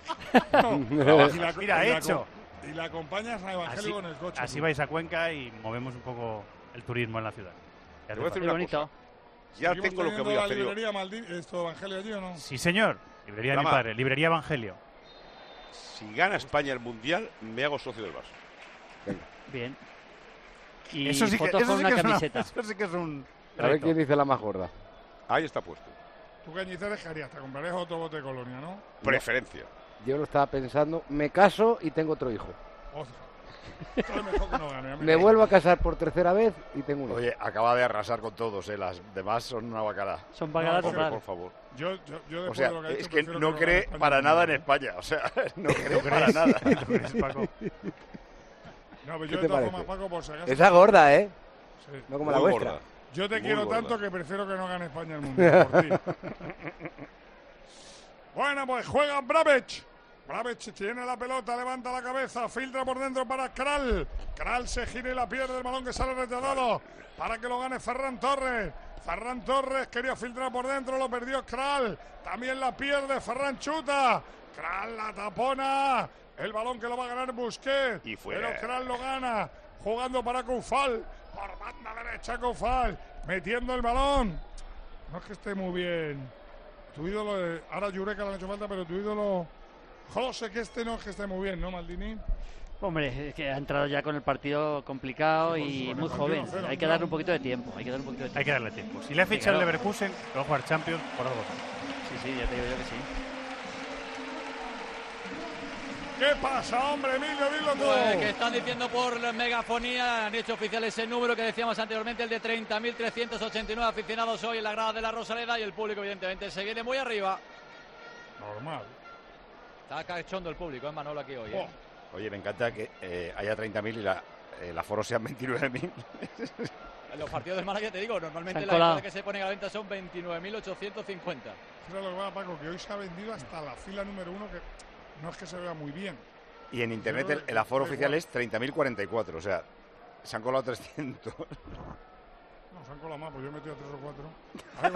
Mira, hecho. Y la acompañas a Evangelio Así, con el coche. así tú. vais a Cuenca y movemos un poco el turismo en la ciudad. Ya Te voy a decir Qué una bonito. cosa. Ya ¿Seguimos tengo lo que teniendo voy a la hacer yo. librería Maldini, esto Evangelio allí o no? Sí, señor. Librería de mi Llama. padre. Librería Evangelio. Si gana España el Mundial, me hago socio del Barça. Bien. Y Eso sí que, fotos eso con sí una que es camiseta. eso sí que es un A ver reto. quién dice la más gorda. Ahí está puesto. ¿Tú Cañizares qué harías? Te comprarías otro bote de colonia, ¿no? Preferencia. Yo lo estaba pensando, me caso y tengo otro hijo. Ostras. Esto es mejor que no gane. Me vuelvo a casar por tercera vez y tengo un hijo. Oye, acaba de arrasar con todos, las demás son una bacala. Son pagadas No, total. Por favor. Yo O después sea, de lo que ha es dicho, que prefiero no lo cree gane España para el nada en Mundial. España. O sea, no cree para nada. ¿Tú crees, Paco? No, pero ¿Qué yo te de todas parece? formas, Paco, por si acaso. Esa gorda, ¿eh? Sí. No como la Muy vuestra. gorda. Yo te Muy quiero gorda. tanto que prefiero que no gane España el Mundial por ti. Bueno, pues juega Brabec. Brabec tiene la pelota, levanta la cabeza, filtra por dentro para Kral. Kral se gira y la pierde, el balón que sale rechazado para que lo gane Ferran Torres. Ferran Torres quería filtrar por dentro, lo perdió Kral. También la pierde, Ferran chuta. Kral la tapona. El balón que lo va a ganar Busquets. Y fuera. Pero Kral lo gana. Jugando para Koufal. Por banda derecha Koufal. Metiendo el balón. No es que esté muy bien. Tu ídolo, ahora Yureka le han hecho falta, pero tu ídolo, José, que no es que esté muy bien, ¿no, Maldini? Hombre, es que ha entrado ya con el partido complicado y muy joven. Hay que darle un poquito de tiempo. Hay que darle tiempo. Si le ha fichado el Leverkusen, que va a jugar Champions, por algo. Sí, ya te digo yo que sí. ¿Qué pasa, hombre, Emilio? Dilo tú. Pues que están diciendo por la megafonía, han hecho oficial ese número que decíamos anteriormente, el de 30.389 aficionados hoy en la grada de la Rosaleda, y el público evidentemente se viene muy arriba. Normal. Está cachondo el público, Manolo, aquí hoy. Oye, me encanta que haya 30.000 y el aforo sean 29.000. En los partidos del Málaga, te digo, normalmente Se han la colado. entrada que se ponen a la venta son 29.850. Fíjate lo que va, Paco, que hoy se ha vendido hasta la fila número 1, que no es que se vea muy bien. Y en internet el aforo oficial es 30.044. O sea, se han colado 300. No, se han colado más, pues yo he metido 3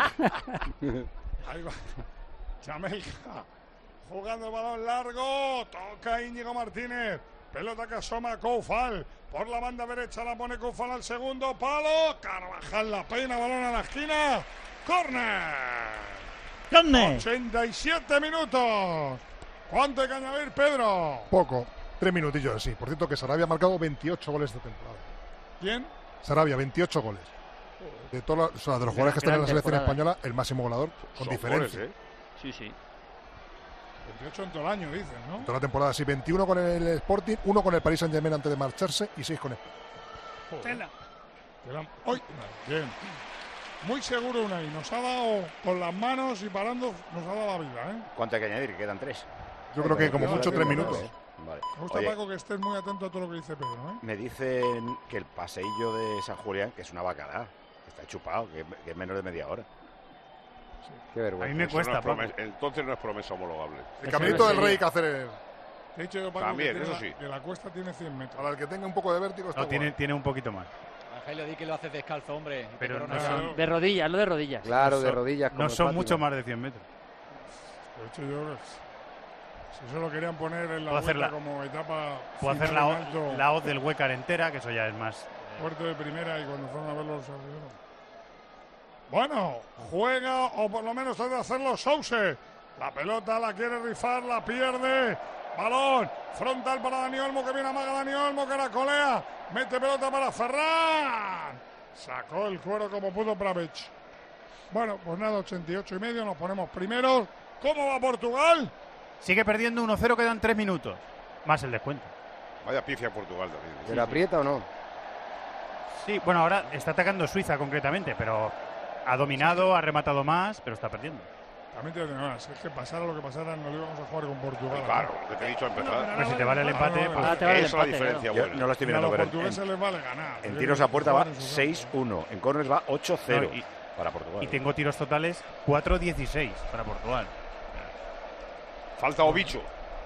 o 4. Ahí va. Jamelka. Jugando el balón largo. Toca Íñigo Martínez. Pelota que asoma Koufal. Por la banda derecha la pone Koufal al segundo palo. Carvajal la peina, balón a la esquina. ¡Córner! ¡Córner! 87 minutos. ¿Cuánto hay que añadir, Pedro? Poco. 3 minutillos así. Por cierto, que Sarabia ha marcado 28 goles esta temporada. ¿Quién? Sarabia, 28 goles. De todos los jugadores que están en la selección española, el máximo goleador, con Son diferencia. goles, Sí, sí. 28 en todo el año, dicen, ¿no? Toda la temporada, sí, 21 con el Sporting, 1 con el Paris Saint-Germain antes de marcharse y 6 con España. Tela. ¡Ay! Bien. Muy seguro Unai. Nos ha dado con las manos y parando, nos ha dado la vida, ¿eh? ¿Cuánto hay que añadir? Que quedan 3. Yo creo que como mucho 3 minutos. Vale. Me gusta, Oye, Paco, que estés muy atento a todo lo que dice Pedro, ¿eh? me dicen que el paseillo de San Julián, que es una bacalá, que está chupado, que es menos de media hora. Qué vergüenza. A mí me Eso cuesta, no es Paco. entonces no es promesa homologable. El caminito del Rey Cáceres. Te he dicho yo, Paco, También, que, eso tiene sí. que la cuesta tiene 100 metros. Para el que tenga un poco de vértigo está No, guay. tiene un poquito más. Angelio, di que lo haces descalzo, hombre. y te Pero coronas. no son- De rodillas, lo de rodillas. Claro, de rodillas. como No el son Fátima. mucho más de 100 metros. De hecho, yo... Si eso lo querían poner en la Puedo hacer vuelta la- como etapa Puedo hacer final en alto, la hoz del Huécar entera, que eso ya es más. puerto de primera y cuando fueron a verlo los arrieros. Bueno, juega o por lo menos trata de hacerlo Sousa. La pelota la quiere rifar, la pierde. Balón frontal para Dani Olmo, que viene a amaga Dani Olmo, caracolea. Mete pelota para Ferran. Sacó el cuero como pudo Pravic. Bueno, pues nada, 88,5, nos ponemos primeros. ¿Cómo va Portugal? Sigue perdiendo 1-0, quedan 3 minutos. Más el descuento. Vaya pifia Portugal también. ¿Pero aprieta o no? Sí, bueno, ahora está atacando Suiza concretamente, pero ha dominado, ha rematado más, pero está perdiendo. También te digo, si es que pasara lo que pasara, no lo íbamos a jugar con Portugal. Claro, lo que te he dicho al empezar. Pues si te vale el empate, pues Ahora te vale el Esa es la empate, diferencia Yo buena. no lo estoy A mirando, los pero portugueses les vale ganar. en tiros a puerta va Jugar en su 6-1. En corners va 8-0 No, y- para Portugal. y tengo tiros totales 4-16 para Portugal. Falta Obicho.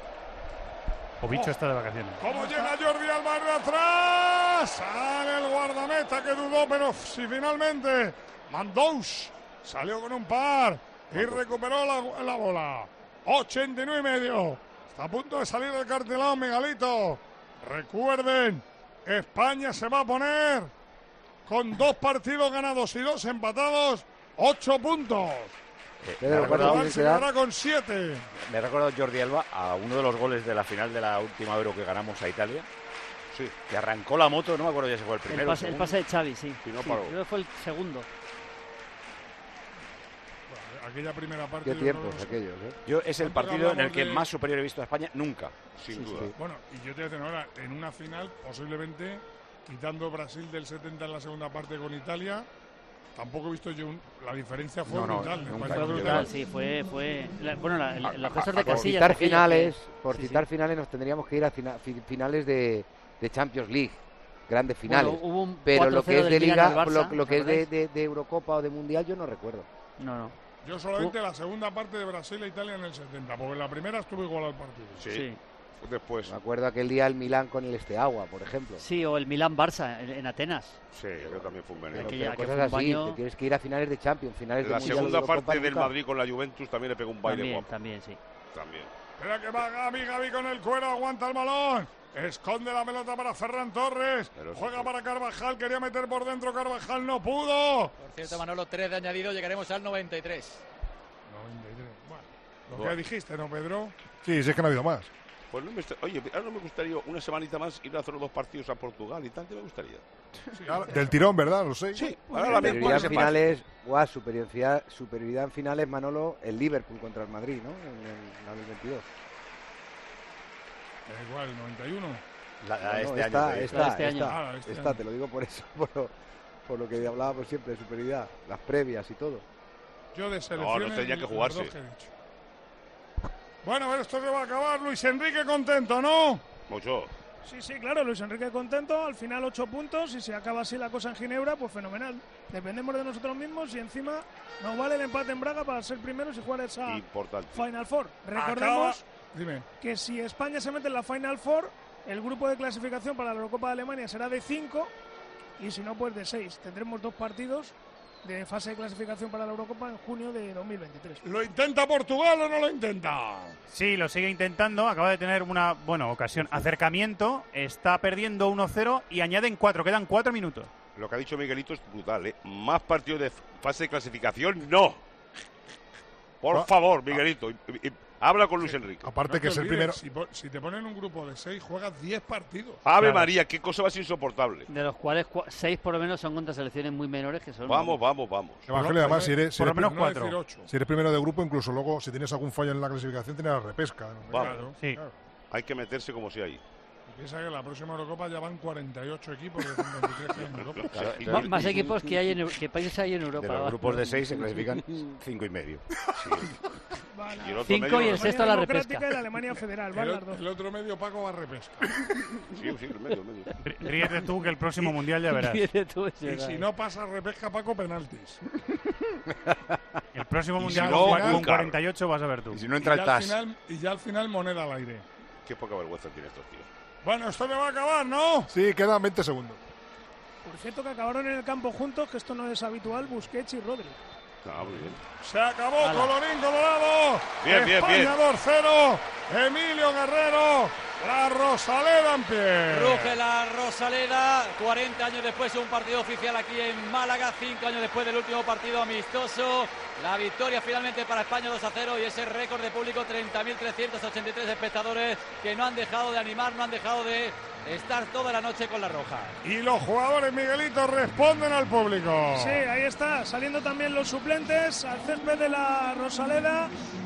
Obicho está de vacaciones. ¿Cómo llega Jordi Alba de atrás? Sale el guardameta que dudó, pero si finalmente Mandous salió con un par y recuperó la bola. 89,5. Está a punto de salir del cartelón, Miguelito. Recuerden, España se va a poner con 2 partidos ganados y 2 empatados, 8 puntos. Pedro, ¿cuánto Portugal tiene se que dar? quedará con 7. Me ha recordado Jordi Alba a uno de los goles de la final de la última Euro que ganamos a Italia. Sí. Que arrancó la moto, no me acuerdo ya si fue el primero. El pase de Xavi, sí. Y no Sí, paró. creo que fue el segundo. Aquella primera parte. Qué yo tiempos creo que- aquellos, ¿eh? Yo es el ¿Cuánto partido en el hablamos que de- más superior he visto a España nunca. Sin duda. Bueno, y yo te voy a decir ahora, en una final, posiblemente, quitando Brasil del 70 en la segunda parte con Italia, tampoco he visto yo la diferencia fue No, no, brutal. nunca. Fue brutal, sí, fue los gestos de Por Casillas. citar aquellos finales, que- por sí, citar sí. finales nos tendríamos que ir a finales de Champions League, grandes finales. Bueno, hubo un pero 4-0 lo que es del de Milan liga, al Barça, lo que es ¿recordáis? de Eurocopa o de Mundial, yo no recuerdo. No. Yo solamente la segunda parte de Brasil e Italia en el 70, porque en la primera estuvo igual al partido. Sí. Después. Me acuerdo aquel día el Milán con el Esteagua, por ejemplo. Sí, o el Milan-Barça en Atenas. Sí, yo también fue un veneno. Pero que cosas fue un así, baño. te tienes que ir a finales de Champions, finales de La Mundial, segunda Eurocopa, parte del nunca. Madrid con la Juventus también le pegó un baile También, guapo. también, sí. También. Espera que va Gavi con el cuero, aguanta el balón. Esconde la pelota para Ferran Torres. Pero Juega sí. para Carvajal, quería meter por dentro, Carvajal no pudo. Por cierto, Manolo, 3 de añadido, llegaremos al 93. 93. Bueno, lo que dijiste, ¿no, Pedro? Sí, sí, es que no ha habido más. Pues no me oye, ahora no me gustaría una semanita más ir a hacer los 2 partidos a Portugal y tal, ¿qué me gustaría? Del tirón, ¿verdad? Los 6. Sí, ahora la Superioridad en finales, superioridad en finales, Manolo, el Liverpool contra el Madrid, ¿no? En el 2022. Da igual, el 91. Este año. Esta, te lo digo por eso, por lo que hablábamos siempre de superioridad, las previas y todo. Yo de selecciones. No tenía que jugarse. los dos que he dicho. Bueno, a ver, esto se va a acabar. Luis Enrique contento, ¿no? Mucho. Sí, claro, Luis Enrique contento. Al final 8 puntos y si acaba así la cosa en Ginebra, pues fenomenal. Dependemos de nosotros mismos y encima nos vale el empate en Braga para ser primeros y jugar esa Importante. Final Four. Recordemos Dime. que si España se mete en la Final Four, el grupo de clasificación para la Eurocopa de Alemania será de 5 y si no, pues de 6. Tendremos 2 partidos de fase de clasificación para la Eurocopa en junio de 2023. ¿Lo intenta Portugal o no lo intenta? Sí, lo sigue intentando. Acaba de tener una ocasión. Acercamiento. Está perdiendo 1-0 y añaden 4. Quedan 4 minutos. Lo que ha dicho Miguelito es brutal, ¿eh? Más partidos de fase de clasificación, no. Por favor, Miguelito, habla con Luis Enrique. Aparte que es el primero. Si te ponen un grupo de 6, juegas 10 partidos. Ave María, qué cosa más insoportable. De los cuales 6 por lo menos son contra selecciones muy menores que son. Vamos. Evangelio, además, si eres menos 4. Si eres primero de grupo, incluso luego, si tienes algún fallo en la clasificación, tienes la repesca. Vamos. Sí. Claro. Hay que meterse como si hay. Piensa que en la próxima Eurocopa ya van 48 equipos de 53 que hay en Europa. Claro, Más equipos que países hay en Europa. De los grupos de 6 se clasifican 5 y medio. Sí. Y el 5 y el sexto a la repesca. Y la Alemania Federal, van las dos. El otro medio Paco va a repesca. Sí, el medio. Ríete tú que el próximo mundial ya verás. Y si no pasa repesca, Paco, penaltis. El próximo Y mundial si no, con 48 vas a ver tú. Y si no entra el TAS. Y ya al final moneda al aire. Qué poca vergüenza tiene estos tíos. Bueno, esto me va a acabar, ¿no? Sí, quedan 20 segundos. Por cierto, que acabaron en el campo juntos, que esto no es habitual, Busquets y Rodri. Muy bien. Se acabó, colorín colorado. Bien. España 2-0. Emilio Guerrero. La Rosaleda en pie. Ruge la Rosaleda, 40 años después de un partido oficial aquí en Málaga, 5 años después del último partido amistoso. La victoria finalmente para España 2-0 y ese récord de público, 30.383 espectadores que no han dejado de animar, no han dejado de estar toda la noche con la roja. Y los jugadores, Miguelito, responden al público. Sí, ahí está, saliendo también los suplentes al césped de la Rosaleda.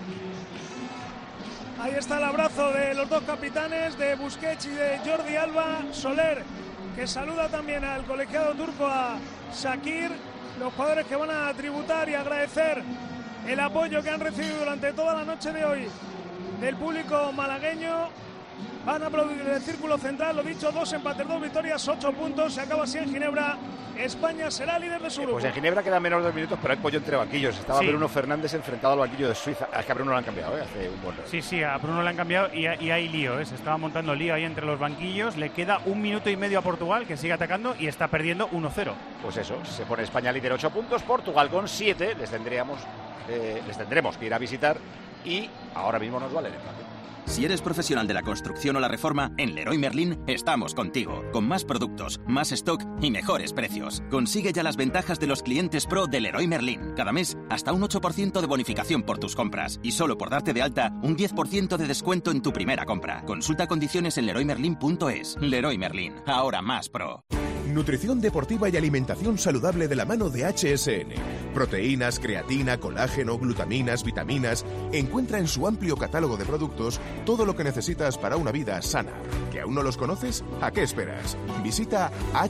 Ahí está el abrazo de los dos capitanes, de Busquets y de Jordi Alba. Soler, que saluda también al colegiado turco, a Shakir. Los jugadores que van a tributar y agradecer el apoyo que han recibido durante toda la noche de hoy del público malagueño. Van a aplaudir el círculo central, lo dicho, 2 empates, 2 victorias, 8 puntos. Se acaba así en Ginebra. España será líder de su grupo. Pues en Ginebra quedan menos de 2 minutos, pero hay pollo entre banquillos. Estaba Bruno Fernández enfrentado al banquillo de Suiza. Es que a Bruno lo han cambiado, hace un buen rato. Sí, a Bruno le han cambiado y hay lío. Se estaba montando lío ahí entre los banquillos. Le queda 1 minuto y medio a Portugal, que sigue atacando y está perdiendo 1-0. Pues eso, se pone España líder 8 puntos, Portugal con 7. Les tendremos que ir a visitar y ahora mismo nos vale el empate. Si eres profesional de la construcción o la reforma, en Leroy Merlin estamos contigo, con más productos, más stock y mejores precios. Consigue ya las ventajas de los clientes pro de Leroy Merlin. Cada mes, hasta un 8% de bonificación por tus compras. Y solo por darte de alta, un 10% de descuento en tu primera compra. Consulta condiciones en leroymerlin.es. Leroy Merlin, ahora más pro. Nutrición deportiva y alimentación saludable de la mano de HSN. Proteínas, creatina, colágeno, glutaminas, vitaminas. Encuentra en su amplio catálogo de productos todo lo que necesitas para una vida sana. ¿Que aún no los conoces? ¿A qué esperas? Visita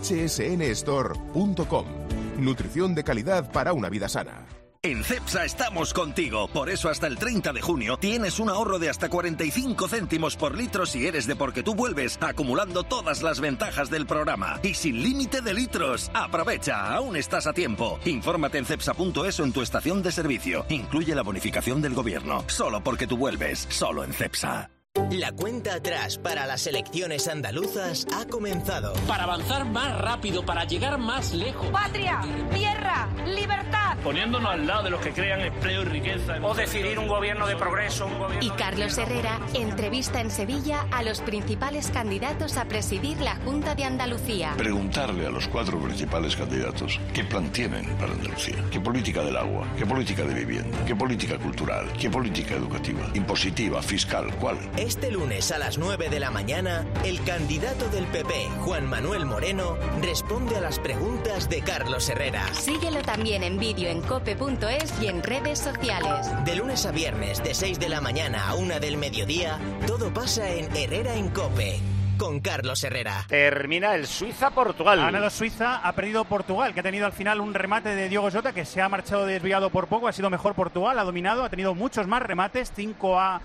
hsnstore.com. Nutrición de calidad para una vida sana. En Cepsa estamos contigo, por eso hasta el 30 de junio tienes un ahorro de hasta 45 céntimos por litro si eres de Porque Tú Vuelves, acumulando todas las ventajas del programa y sin límite de litros. Aprovecha, aún estás a tiempo. Infórmate en cepsa.es o en tu estación de servicio. Incluye la bonificación del gobierno. Solo Porque Tú Vuelves, solo en Cepsa. La cuenta atrás para las elecciones andaluzas ha comenzado. Para avanzar más rápido, para llegar más lejos. Patria, tierra, libertad. Poniéndonos al lado de los que crean empleo y riqueza. O decidir un gobierno de progreso, un gobierno... Y Carlos Herrera entrevista en Sevilla a los principales candidatos a presidir la Junta de Andalucía. Preguntarle a los 4 principales candidatos qué plan tienen para Andalucía. ¿Qué política del agua? ¿Qué política de vivienda? ¿Qué política cultural? ¿Qué política educativa? ¿Impositiva? ¿Fiscal? ¿Cuál? Este lunes a las 9 de la mañana, el candidato del PP, Juan Manuel Moreno, responde a las preguntas de Carlos Herrera. Síguelo también en vídeo en cope.es y en redes sociales. De lunes a viernes, de 6 de la mañana a 1 del mediodía, todo pasa en Herrera en Cope, con Carlos Herrera. Termina el Suiza-Portugal. Ha ganado Suiza, ha perdido Portugal, que ha tenido al final un remate de Diogo Jota, que se ha marchado desviado por poco. Ha sido mejor Portugal, ha dominado, ha tenido muchos más remates, 5-20,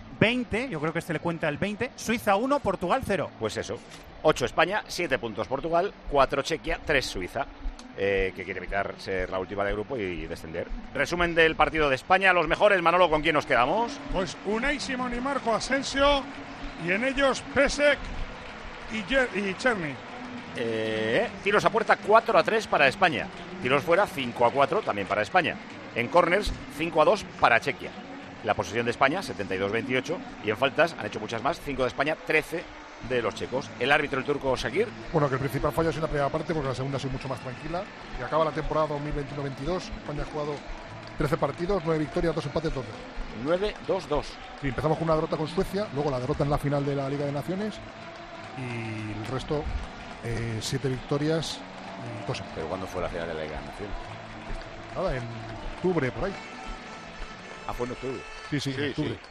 yo creo que este le cuenta el 20. Suiza 1, Portugal 0. Pues eso, 8 España, 7 puntos Portugal, 4 Chequia, 3 Suiza, que quiere evitar ser la última de grupo y descender. Resumen del partido de España, los mejores. Manolo, ¿con quién nos quedamos? Pues Unai Simón y Marco Asensio, y en ellos Pesek y Cherny. tiros a puerta 4-3 para España. Tiros fuera 5-4 también para España. En corners 5-2 para Chequia. La posesión de España 72-28 y en faltas han hecho muchas más, 5 de España, 13 de los checos. El árbitro, el turco Shakir. Bueno, que el principal fallo es en la primera parte porque la segunda ha sido mucho más tranquila. Y acaba la temporada 2021-22. España ha jugado 13 partidos, 9 victorias, 2 empates, 2 9-2-2. Sí, empezamos con una derrota con Suecia, luego la derrota en la final de la Liga de Naciones y el resto 7 victorias y cosas. ¿Pero cuándo fue la final de la Liga de Naciones? Nada, en octubre, por ahí. ¿Fue en octubre? Sí, en octubre. Sí.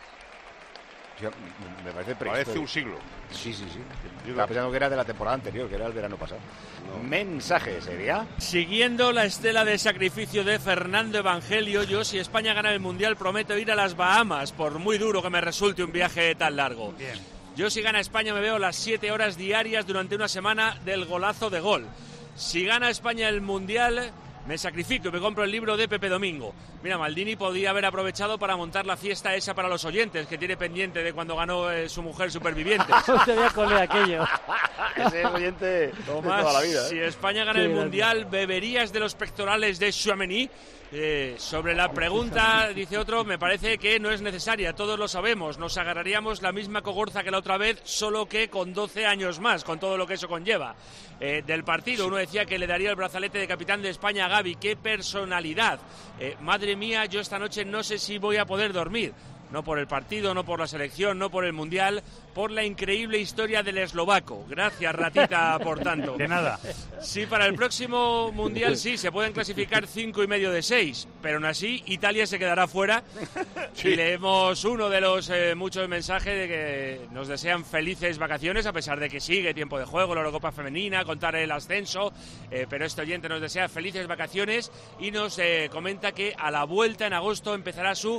Me parece Parece un siglo. Sí. Yo estaba pensando que era de la temporada anterior, que era el verano pasado. No. Mensaje sería... Siguiendo la estela de sacrificio de Fernando Evangelio, yo, si España gana el Mundial, prometo ir a las Bahamas, por muy duro que me resulte un viaje tan largo. Bien. Yo, si gana España, me veo las 7 horas diarias durante una semana del golazo de gol. Si gana España el Mundial... me sacrifico y me compro el libro de Pepe Domingo. Mira, Maldini podía haber aprovechado para montar la fiesta esa para los oyentes, que tiene pendiente de cuando ganó su mujer Supervivientes. Te voy a coler aquello. Ese es oyente de toda la vida. Si España gana el Mundial, ¿beberías de los pectorales de Tchouaméni? Sobre la pregunta, dice otro, me parece que no es necesaria, todos lo sabemos, nos agarraríamos la misma cogorza que la otra vez, solo que con 12 años más, con todo lo que eso conlleva. Del partido, uno decía que le daría el brazalete de capitán de España a Gavi, qué personalidad. Madre mía, yo esta noche no sé si voy a poder dormir. No por el partido, no por la selección, no por el Mundial, por la increíble historia del eslovaco. Gracias, ratita, por tanto. De nada. Sí, para el próximo Mundial sí, se pueden clasificar 5,5 de 6, pero aún así Italia se quedará fuera. Sí. Y leemos uno de los muchos mensajes de que nos desean felices vacaciones, a pesar de que sigue tiempo de juego, la Eurocopa femenina, contar el ascenso, pero este oyente nos desea felices vacaciones y nos comenta que a la vuelta en agosto empezará su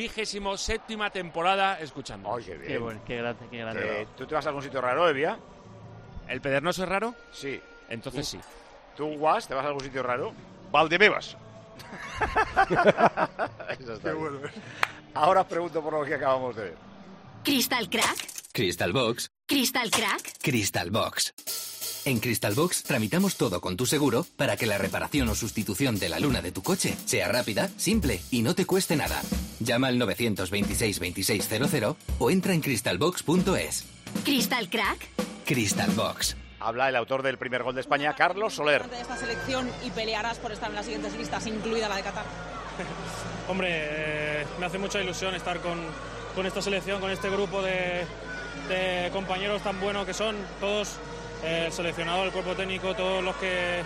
27ª temporada escuchando. ¡Ay, qué bien! Qué grande. ¿Tú te vas a algún sitio raro, Evia? ¿El Pedernoso es raro? Sí. Entonces sí. ¿Tú, Guas, te vas a algún sitio raro? Valdebebas. Eso está bueno. Ahora os pregunto por lo que acabamos de ver. ¿Crystal Crack? Crystal Box. ¿Crystal Crack? Crystal Box. En Crystal Box tramitamos todo con tu seguro para que la reparación o sustitución de la luna de tu coche sea rápida, simple y no te cueste nada. Llama al 926 2600 o entra en crystalbox.es. ¿Crystal Crack? Crystal Box. Habla el autor del primer gol de España, Carlos Soler. De esta selección y pelearás por estar en las siguientes listas, incluida la de Qatar. Hombre, me hace mucha ilusión estar con esta selección, con este grupo de compañeros tan buenos que son todos. El seleccionador, el cuerpo técnico, todos los que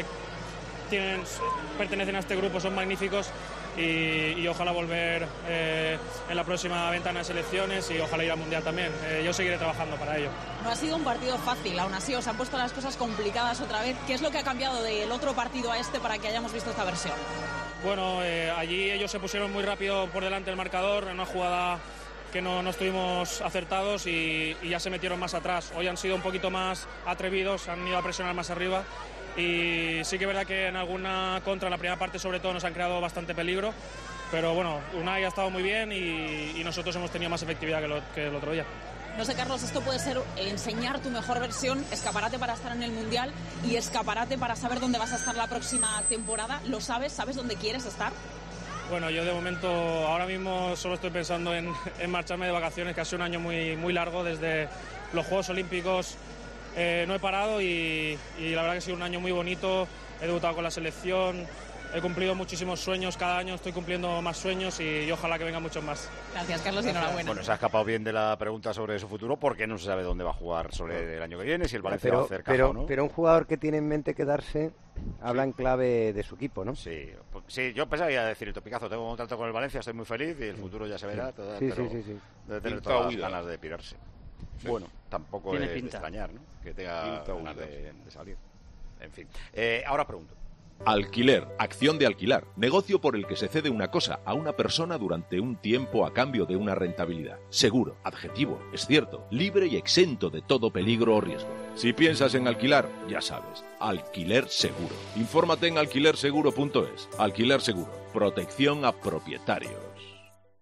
pertenecen a este grupo son magníficos y ojalá volver en la próxima ventana de selecciones y ojalá ir al Mundial también. Yo seguiré trabajando para ello. No ha sido un partido fácil, aún así os han puesto las cosas complicadas otra vez. ¿Qué es lo que ha cambiado del otro partido a este para que hayamos visto esta versión? Bueno, allí ellos se pusieron muy rápido por delante del marcador en una jugada que no estuvimos acertados y ya se metieron más atrás. Hoy han sido un poquito más atrevidos, han ido a presionar más arriba y sí que es verdad que en alguna contra, en la primera parte sobre todo, nos han creado bastante peligro, pero bueno, Unai ha estado muy bien y nosotros hemos tenido más efectividad que el otro día. No sé, Carlos, esto puede ser enseñar tu mejor versión, escaparate para estar en el Mundial y escaparate para saber dónde vas a estar la próxima temporada. ¿Lo sabes? ¿Sabes dónde quieres estar? Bueno, yo de momento, ahora mismo solo estoy pensando en marcharme de vacaciones, que ha sido un año muy, muy largo. Desde los Juegos Olímpicos no he parado y la verdad que ha sido un año muy bonito. He debutado con la selección, he cumplido muchísimos sueños, cada año estoy cumpliendo más sueños y ojalá que vengan muchos más. Gracias, Carlos, y enhorabuena. Bueno, se ha escapado bien de la pregunta sobre su futuro porque no se sabe dónde va a jugar sobre el año que viene, si el Valencia va a hacer caja o no. Pero un jugador que tiene en mente quedarse habla en clave de su equipo, ¿no? Sí, yo pensaba que iba a decir el topicazo, tengo un contrato con el Valencia, estoy muy feliz y el futuro ya se verá, pero debe tener todas las ganas de pirarse. Sí. Bueno, tampoco es de extrañar, ¿no? Que tenga ganas de salir. En fin, ahora pregunto. Alquiler, acción de alquilar, negocio por el que se cede una cosa a una persona durante un tiempo a cambio de una rentabilidad. Seguro, adjetivo, es cierto, libre y exento de todo peligro o riesgo. Si piensas en alquilar, ya sabes, Alquiler Seguro. Infórmate en alquilerseguro.es. Alquiler Seguro, protección a propietarios.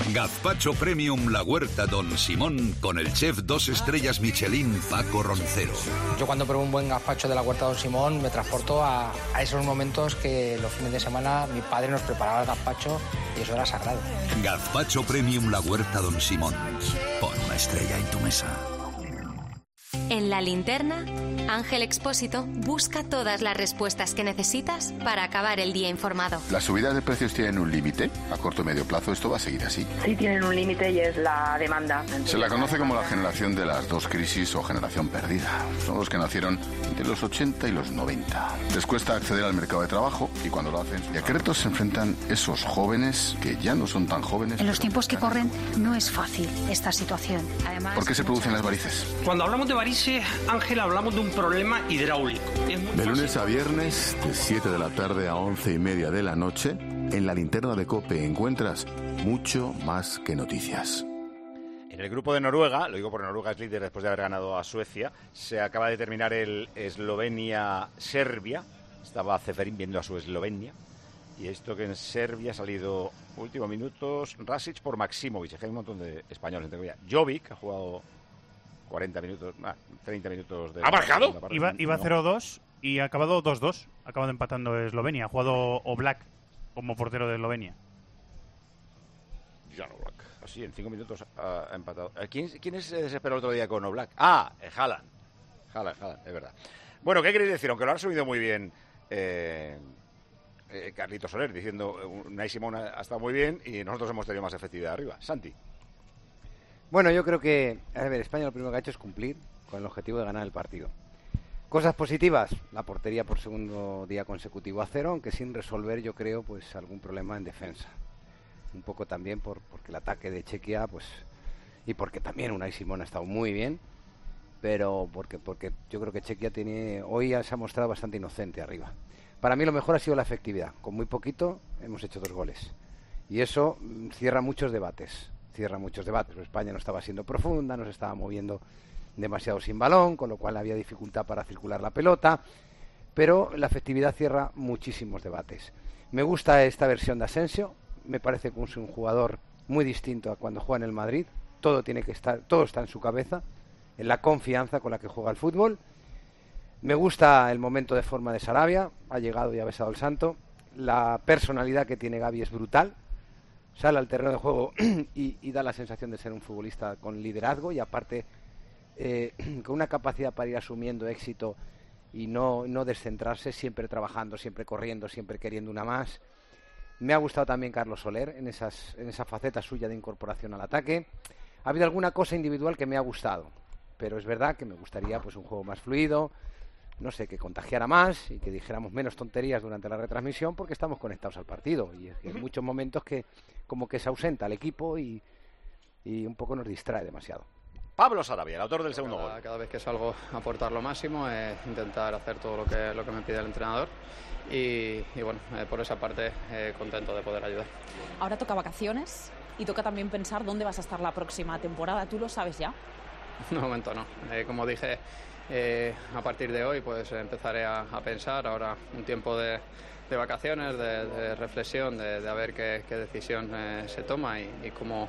Gazpacho Premium La Huerta Don Simón con el chef 2 estrellas Michelin Paco Roncero. Yo cuando pruebo un buen gazpacho de La Huerta Don Simón me transporto a esos momentos que los fines de semana mi padre nos preparaba el gazpacho y eso era sagrado. Gazpacho Premium La Huerta Don Simón. Pon una estrella en tu mesa. En La Linterna, Ángel Expósito busca todas las respuestas que necesitas para acabar el día informado. ¿Las subidas de precios tienen un límite? A corto o medio plazo esto va a seguir así. Sí tienen un límite y es la demanda. Se la conoce como la generación de las dos crisis o generación perdida. Son los que nacieron entre los 80 y los 90. Les cuesta acceder al mercado de trabajo y cuando lo hacen, ¿y a qué retos se enfrentan esos jóvenes que ya no son tan jóvenes? En los tiempos que corren no es fácil esta situación. Además, ¿por qué se producen las varices? Cuando hablamos de varices, Ángel, hablamos de un problema hidráulico. De lunes a viernes, de 7 de la tarde a 11:30 de la noche, en La Linterna de COPE encuentras mucho más que noticias. En el grupo de Noruega, lo digo porque Noruega es líder después de haber ganado a Suecia, se acaba de terminar el Eslovenia-Serbia. Estaba Ceferín viendo a su Eslovenia. Y esto que en Serbia ha salido últimos minutos, Rasic por Maksimovic. Hay un montón de españoles, entre ellos. Jovic ha jugado 40 minutos, 30 minutos de... ¿Ha marcado? Iba 0-2 y ha acabado 2-2. Ha acabado empatando Eslovenia. Ha jugado Oblak como portero de Eslovenia. Jan Oblak. Así, en 5 minutos ha empatado. ¿Quién se desesperó el otro día con Oblak? Haaland. Haaland, es verdad. Bueno, ¿qué queréis decir? Aunque lo han subido muy bien Carlitos Soler, diciendo Unai Simón ha estado muy bien y nosotros hemos tenido más efectividad arriba. Santi. Bueno, yo creo que, a ver, España lo primero que ha hecho es cumplir con el objetivo de ganar el partido. Cosas positivas, la portería por segundo día consecutivo a 0, aunque sin resolver, yo creo, pues algún problema en defensa. Un poco también porque el ataque de Chequia, pues, y porque también Unai Simón ha estado muy bien, pero porque yo creo que Chequia hoy se ha mostrado bastante inocente arriba. Para mí lo mejor ha sido la efectividad. Con muy poquito hemos hecho 2 goles. Y eso cierra muchos debates. España no estaba siendo profunda, no se estaba moviendo demasiado sin balón, con lo cual había dificultad para circular la pelota, pero la efectividad cierra muchísimos debates. Me gusta esta versión de Asensio, me parece que es un jugador muy distinto a cuando juega en el Madrid, todo está en su cabeza, en la confianza con la que juega al fútbol. Me gusta el momento de forma de Sarabia, ha llegado y ha besado el santo, la personalidad que tiene Gavi es brutal. Sale al terreno de juego y da la sensación de ser un futbolista con liderazgo y aparte con una capacidad para ir asumiendo éxito y no descentrarse, siempre trabajando, siempre corriendo, siempre queriendo una más. Me ha gustado también Carlos Soler en esa faceta suya de incorporación al ataque. Ha habido alguna cosa individual que me ha gustado, pero es verdad que me gustaría pues un juego más fluido, no sé, que contagiara más y que dijéramos menos tonterías durante la retransmisión porque estamos conectados al partido y hay muchos momentos que como que se ausenta el equipo y un poco nos distrae demasiado. Pablo Sarabia, el autor del segundo gol. Cada vez que salgo a aportar lo máximo, intentar hacer todo lo que me pide el entrenador y bueno, por esa parte contento de poder ayudar. Ahora toca vacaciones y toca también pensar dónde vas a estar la próxima temporada. ¿Tú lo sabes ya? De momento no. Como dije, a partir de hoy pues empezaré a pensar ahora un tiempo de vacaciones, de reflexión, de ver qué decisión se toma y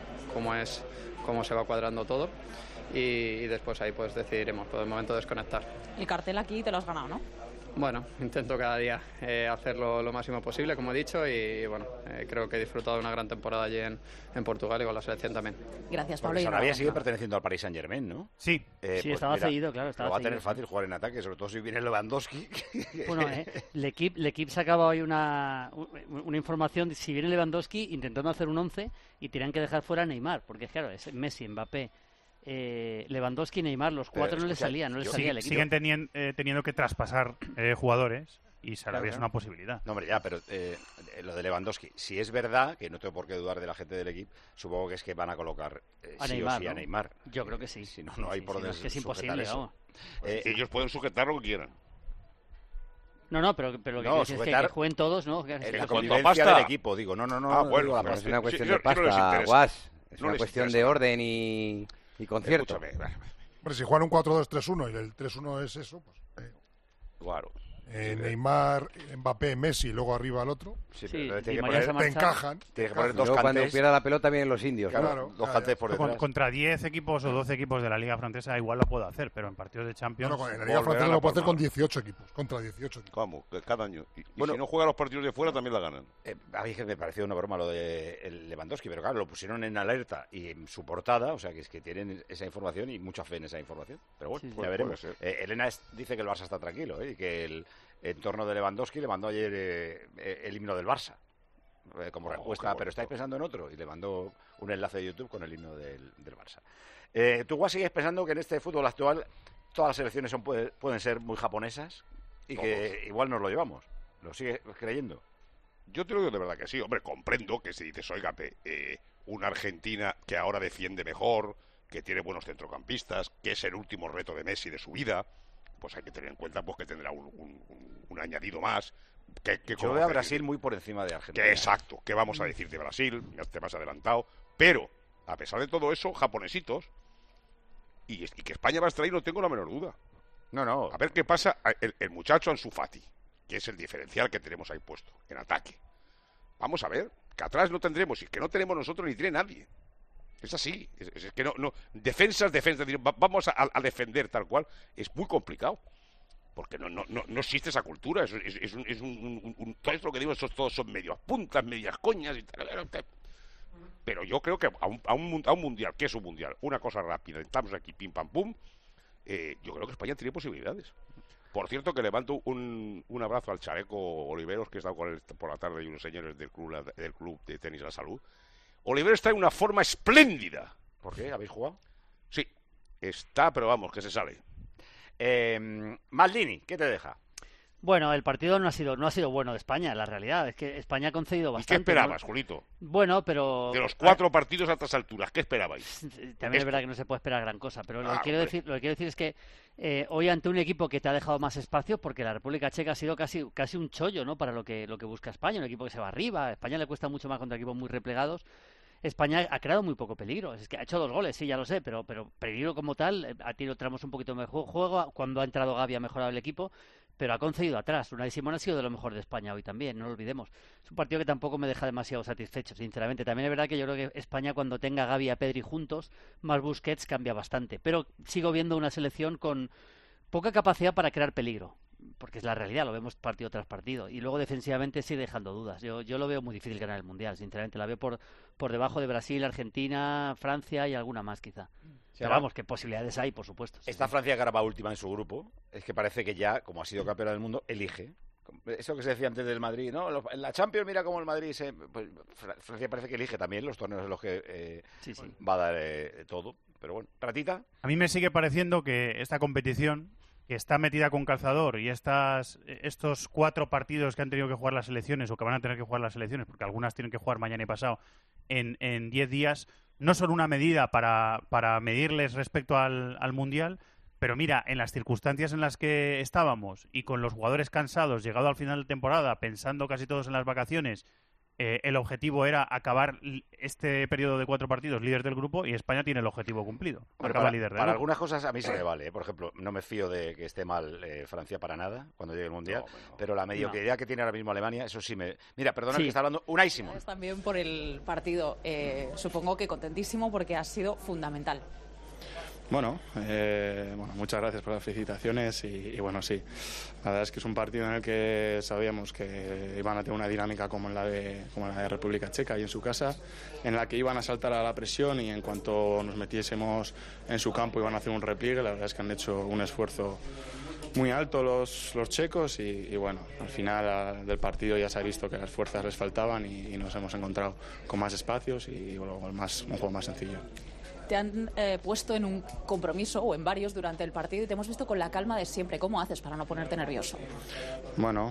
cómo se va cuadrando todo y después ahí pues decidiremos, por el momento desconectar. El cartel aquí te lo has ganado, ¿no? Bueno, intento cada día hacerlo lo máximo posible, como he dicho, y bueno, creo que he disfrutado de una gran temporada allí en Portugal y con la selección también. Gracias, Pablo. Sarabia sigue perteneciendo al Paris Saint-Germain, ¿no? Sí. Sí, pues estaba cedido, claro. Lo va a tener fácil jugar en ataque, sobre todo si viene Lewandowski. Bueno, el equipo sacaba hoy una información de si viene Lewandowski intentando hacer un 11 y tenían que dejar fuera a Neymar, porque claro, es Messi, Mbappé, Lewandowski y Neymar, los cuatro no les salía el equipo. Siguen teniendo que traspasar jugadores y Sarabia es una posibilidad. No, hombre, ya, pero lo de Lewandowski, si es verdad, que no tengo por qué dudar de la gente del equipo, supongo que es que van a colocar a sí Neymar, o sí a Neymar. Yo creo que sí. Si no, no hay por dónde es que es imposible, eso. Ellos pueden sujetar lo que quieran. No, pero lo que dices es que jueguen todos, ¿no? La convivencia del equipo, digo. No. Bueno, es una cuestión de pasta, Guas. Es una cuestión de orden y concierto. Pero si juegan un 4-2-3-1 y el 3-1 es eso, pues... Claro. Neymar, Mbappé, Messi, luego arriba el otro. Sí, Sí, pero Di tiene que María se poner, marcha. te encajan. Tiene que poner Y dos luego cuando cantes. pierda la pelota vienen los indios. ¿no? Claro, dos cantes por detrás. Contra 10 equipos o 12 equipos de la Liga Francesa igual lo puedo hacer, pero en partidos de Champions... En la Liga Francesa lo puede hacer con 18 equipos, contra 18 equipos. Vamos, cada año. Y Bueno, si no juega los partidos de fuera, también la ganan. A mí que me pareció una broma lo de el Lewandowski, pero claro, lo pusieron en alerta y en su portada, o sea que es que tienen esa información y mucha fe en esa información. Pero bueno, Sí, ya veremos. puede ser. Elena dice que el Barça está tranquilo y que el entorno de Lewandowski le mandó ayer el himno del Barça como respuesta, pero estáis pensando en otro, y le mandó un enlace de YouTube con el himno del Barça. ¿Tú, Guas, sigues pensando que en este fútbol actual todas las selecciones pueden ser muy japonesas y que igual nos lo llevamos? ¿Lo sigues creyendo? Yo te lo digo de verdad que sí. Hombre, comprendo que si dices, oiga, una Argentina que ahora defiende mejor, que tiene buenos centrocampistas, que es el último reto de Messi de su vida, pues hay que tener en cuenta pues que tendrá un añadido más. Yo veo a Brasil muy por encima de Argentina. Exacto. ¿Qué vamos a decir de Brasil? Ya te has adelantado. Pero, a pesar de todo eso, japonesitos, y que España va a extraer, no tengo la menor duda. No. A ver qué pasa el muchacho Ansu Fati, que es el diferencial que tenemos ahí puesto, en ataque. Vamos a ver, que atrás no tendremos, y que no tenemos nosotros ni tiene nadie. Es así, es que no. Defensas, vamos a defender tal cual, es muy complicado. Porque no existe esa cultura, todo esto lo que digo, todos son medias puntas, medias coñas y tal. Pero yo creo que a un mundial, ¿qué es un mundial? Una cosa rápida, estamos aquí pim pam pum, yo creo que España tiene posibilidades. Por cierto, que levanto un abrazo al Chaleco Oliveros, que he estado con él por la tarde, y unos señores del club de tenis La Salud. Oliveros está en una forma espléndida. ¿Por qué? ¿Habéis jugado? Sí, está, pero vamos, que se sale. Maldini, ¿qué te deja? Bueno, el partido no ha sido bueno de España, la realidad. Es que España ha concedido bastante. ¿Y qué esperabas, ¿no? Julito? Bueno, pero... De los 4 partidos a estas alturas, ¿qué esperabais? También es verdad que no se puede esperar gran cosa, pero lo que quiero decir es que hoy ante un equipo que te ha dejado más espacio, porque la República Checa ha sido casi un chollo, ¿no? Para lo que busca España, un equipo que se va arriba. A España le cuesta mucho más contra equipos muy replegados. España ha creado muy poco peligro. Es que ha hecho 2 goles, sí, ya lo sé, pero peligro como tal, a tiro tramos un poquito mejor juego. Cuando ha entrado Gavi ha mejorado el equipo, pero ha concedido atrás. Unai Simón ha sido de lo mejor de España hoy también, no lo olvidemos. Es un partido que tampoco me deja demasiado satisfecho, sinceramente. También es verdad que yo creo que España, cuando tenga a Gavi y a Pedri juntos, más Busquets, cambia bastante. Pero sigo viendo una selección con poca capacidad para crear peligro, porque es la realidad, lo vemos partido tras partido. Y luego defensivamente sigue dejando dudas. Yo lo veo muy difícil ganar el Mundial, sinceramente. La veo por debajo de Brasil, Argentina, Francia y alguna más quizá. Pero vamos, que posibilidades hay, por supuesto. Esta Francia, que ahora va última en su grupo, es que parece que ya, como ha sido campeona del mundo, elige. Eso que se decía antes del Madrid, ¿no? En la Champions, mira cómo el Madrid pues, Francia parece que elige también los torneos en los que va a dar todo. Pero bueno, Ratita. A mí me sigue pareciendo que esta competición, que está metida con calzador, y estos 4 partidos que han tenido que jugar las selecciones, o que van a tener que jugar las selecciones, porque algunas tienen que jugar mañana y pasado, en 10 días, no son una medida para medirles respecto al Mundial. Pero mira, en las circunstancias en las que estábamos y con los jugadores cansados, llegado al final de temporada, pensando casi todos en las vacaciones, el objetivo era acabar este periodo de 4 partidos líder del grupo, y España tiene el objetivo cumplido. Bueno, para algunas cosas a mí se me vale. Por ejemplo, no me fío de que esté mal Francia para nada cuando llegue el Mundial, pero la mediocridad que tiene ahora mismo Alemania, eso sí me... Mira, perdona que está hablando Unai Simón. También por el partido, supongo que contentísimo porque ha sido fundamental. Bueno, muchas gracias por las felicitaciones y bueno, sí, la verdad es que es un partido en el que sabíamos que iban a tener una dinámica como la de República Checa y en su casa, en la que iban a saltar a la presión y en cuanto nos metiésemos en su campo iban a hacer un repliegue. La verdad es que han hecho un esfuerzo muy alto los checos y bueno, al final del partido ya se ha visto que las fuerzas les faltaban y nos hemos encontrado con más espacios y luego un juego más sencillo. Te han puesto en un compromiso o en varios durante el partido y te hemos visto con la calma de siempre. ¿Cómo haces para no ponerte nervioso? Bueno,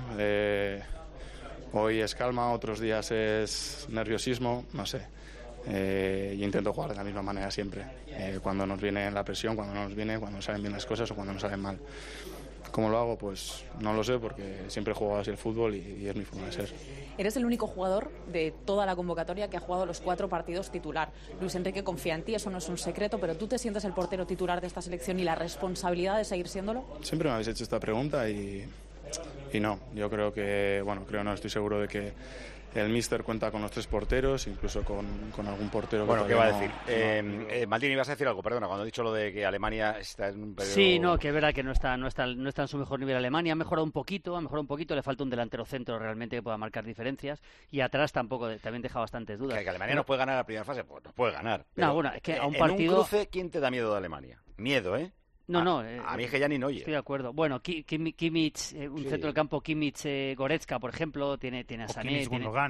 hoy es calma, otros días es nerviosismo, no sé. Yo intento jugar de la misma manera siempre. Cuando nos viene la presión, cuando no nos viene, cuando nos salen bien las cosas o cuando nos salen mal. ¿Cómo lo hago? Pues no lo sé, porque siempre he jugado así el fútbol y es mi forma de ser. Eres el único jugador de toda la convocatoria que ha jugado los 4 partidos titular. Luis Enrique confía en ti, eso no es un secreto, pero ¿tú te sientes el portero titular de esta selección y la responsabilidad de seguir siéndolo? Siempre me habéis hecho esta pregunta y no, yo creo que, bueno, estoy seguro de que el míster cuenta con los 3 porteros, incluso con algún portero. Bueno, ¿qué va a decir? no. Maldini, ibas a decir algo, perdona, cuando he dicho lo de que Alemania está en un periodo... Sí, no, que es verdad que no está en su mejor nivel Alemania, ha mejorado un poquito, le falta un delantero centro realmente que pueda marcar diferencias, y atrás también deja bastantes dudas. Que Alemania no puede ganar la primera fase, pues no puede ganar. No, bueno, es que a un en partido... un cruce, ¿quién te da miedo de Alemania? Miedo, ¿eh? No, a mí es que ya ni Neuer. Estoy de acuerdo. Bueno, Kimmich, un centro del campo, Kimmich, Goretzka, por ejemplo, tiene a Sané,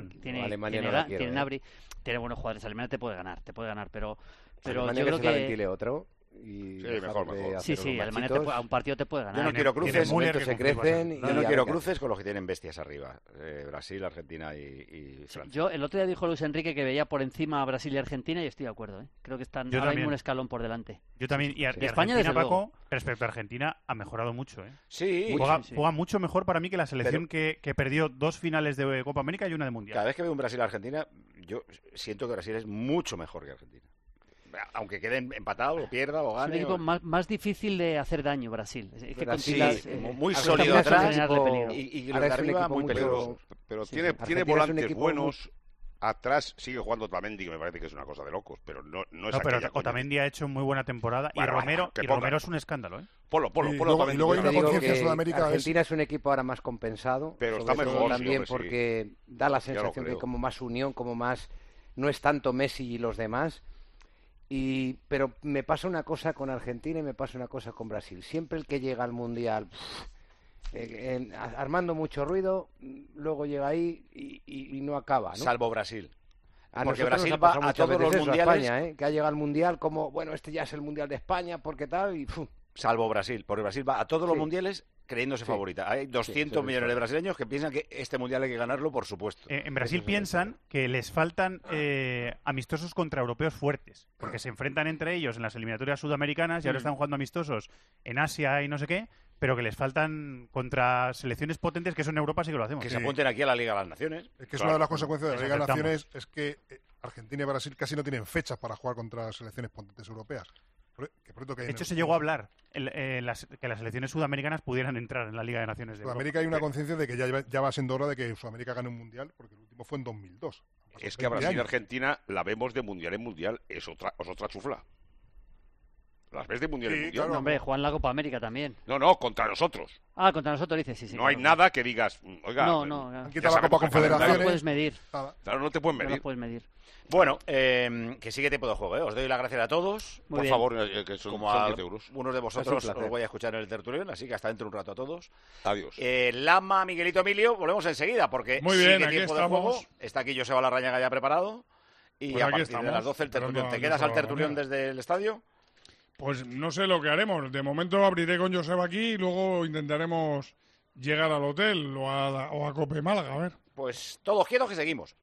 tiene Gnabry, tiene buenos jugadores. Alemania te puede ganar, pero Alemania yo creo que se la ventile otro. Y mejor. Sí, Alemania a un partido te puede ganar. Yo no quiero cruces, se crecen. Yo no quiero cruces con los que tienen bestias arriba. Brasil, Argentina y Francia. Yo, el otro día dijo Luis Enrique que veía por encima a Brasil y Argentina y estoy de acuerdo, ¿eh? Creo que están ahora mismo un escalón por delante. Yo también. Y España, Argentina, Paco, respecto a Argentina, ha mejorado mucho, ¿eh? Sí. Juega mucho mejor para mí que la selección que perdió 2 finales de Copa América y una de Mundial. Cada vez que veo un Brasil-Argentina, yo siento que Brasil es mucho mejor que Argentina. Aunque quede empatado, o pierda, o gane. Es un equipo más difícil de hacer daño, Brasil. Es que muy sólido atrás y los de arriba muy peligrosos. Pero tiene volantes buenos. Atrás sigue jugando Otamendi, que me parece que es una cosa de locos, pero no es pero aquella Otamendi ha hecho muy buena temporada y Romero es un escándalo, ¿eh? Polo y luego hay una conciencia en Sudamérica. Argentina es un equipo ahora más compensado, pero está mejor también porque da la sensación que hay como más unión, como más, no es tanto Messi y los demás. Pero me pasa una cosa con Argentina y me pasa una cosa con Brasil. Siempre el que llega al Mundial armando mucho ruido, luego llega ahí y no acaba, ¿no? Salvo Brasil. Porque Brasil va a todos los mundiales. España, que ha llegado al Mundial como, bueno, este ya es el Mundial de España, porque tal, y... Salvo Brasil, porque Brasil va a todos los mundiales creyéndose favorita. Hay 200 millones de brasileños que piensan que este mundial hay que ganarlo, por supuesto. En Brasil piensan que les faltan amistosos contra europeos fuertes, porque se enfrentan entre ellos en las eliminatorias sudamericanas y ahora están jugando amistosos en Asia y no sé qué, pero que les faltan contra selecciones potentes que eso en Europa sí que lo hacemos. Que se apunten aquí a la Liga de las Naciones. Es que es una de las consecuencias de la Liga de las Naciones, es que Argentina y Brasil casi no tienen fechas para jugar contra selecciones potentes europeas. De hecho, se llegó a hablar que las selecciones sudamericanas pudieran entrar en la Liga de Naciones de Sudamérica. Hay una conciencia de que ya va siendo hora de que Sudamérica gane un mundial, porque el último fue en 2002. Es que a Brasil y Argentina la vemos de mundial en mundial, es otra chufla. Las ves de mundial en mundial. Claro. No, hombre, juegan la Copa América también. No, contra nosotros. Contra nosotros dices, sí. No hay nada que digas, oiga... No. Han quitado la Copa Confederaciones. No lo puedes medir. Claro, no te pueden medir. No lo puedes medir. Bueno, que sigue tiempo de juego, ¿eh? Os doy las gracias a todos. Por favor, que son 10 euros. Unos de vosotros os voy a escuchar en el tertulión, así que hasta dentro un rato a todos. Adiós. Lama, Miguelito, Emilio, volvemos enseguida, porque muy bien, sigue tiempo de juego. Está aquí Joseba Larrañaga ya preparado. Y pues a partir de las 12 el tertulión. ¿Te quedas al tertulión desde el estadio? Pues no sé lo que haremos. De momento abriré con Joseba aquí y luego intentaremos llegar al hotel o a Cope Málaga, a ver. Pues todos quietos que seguimos.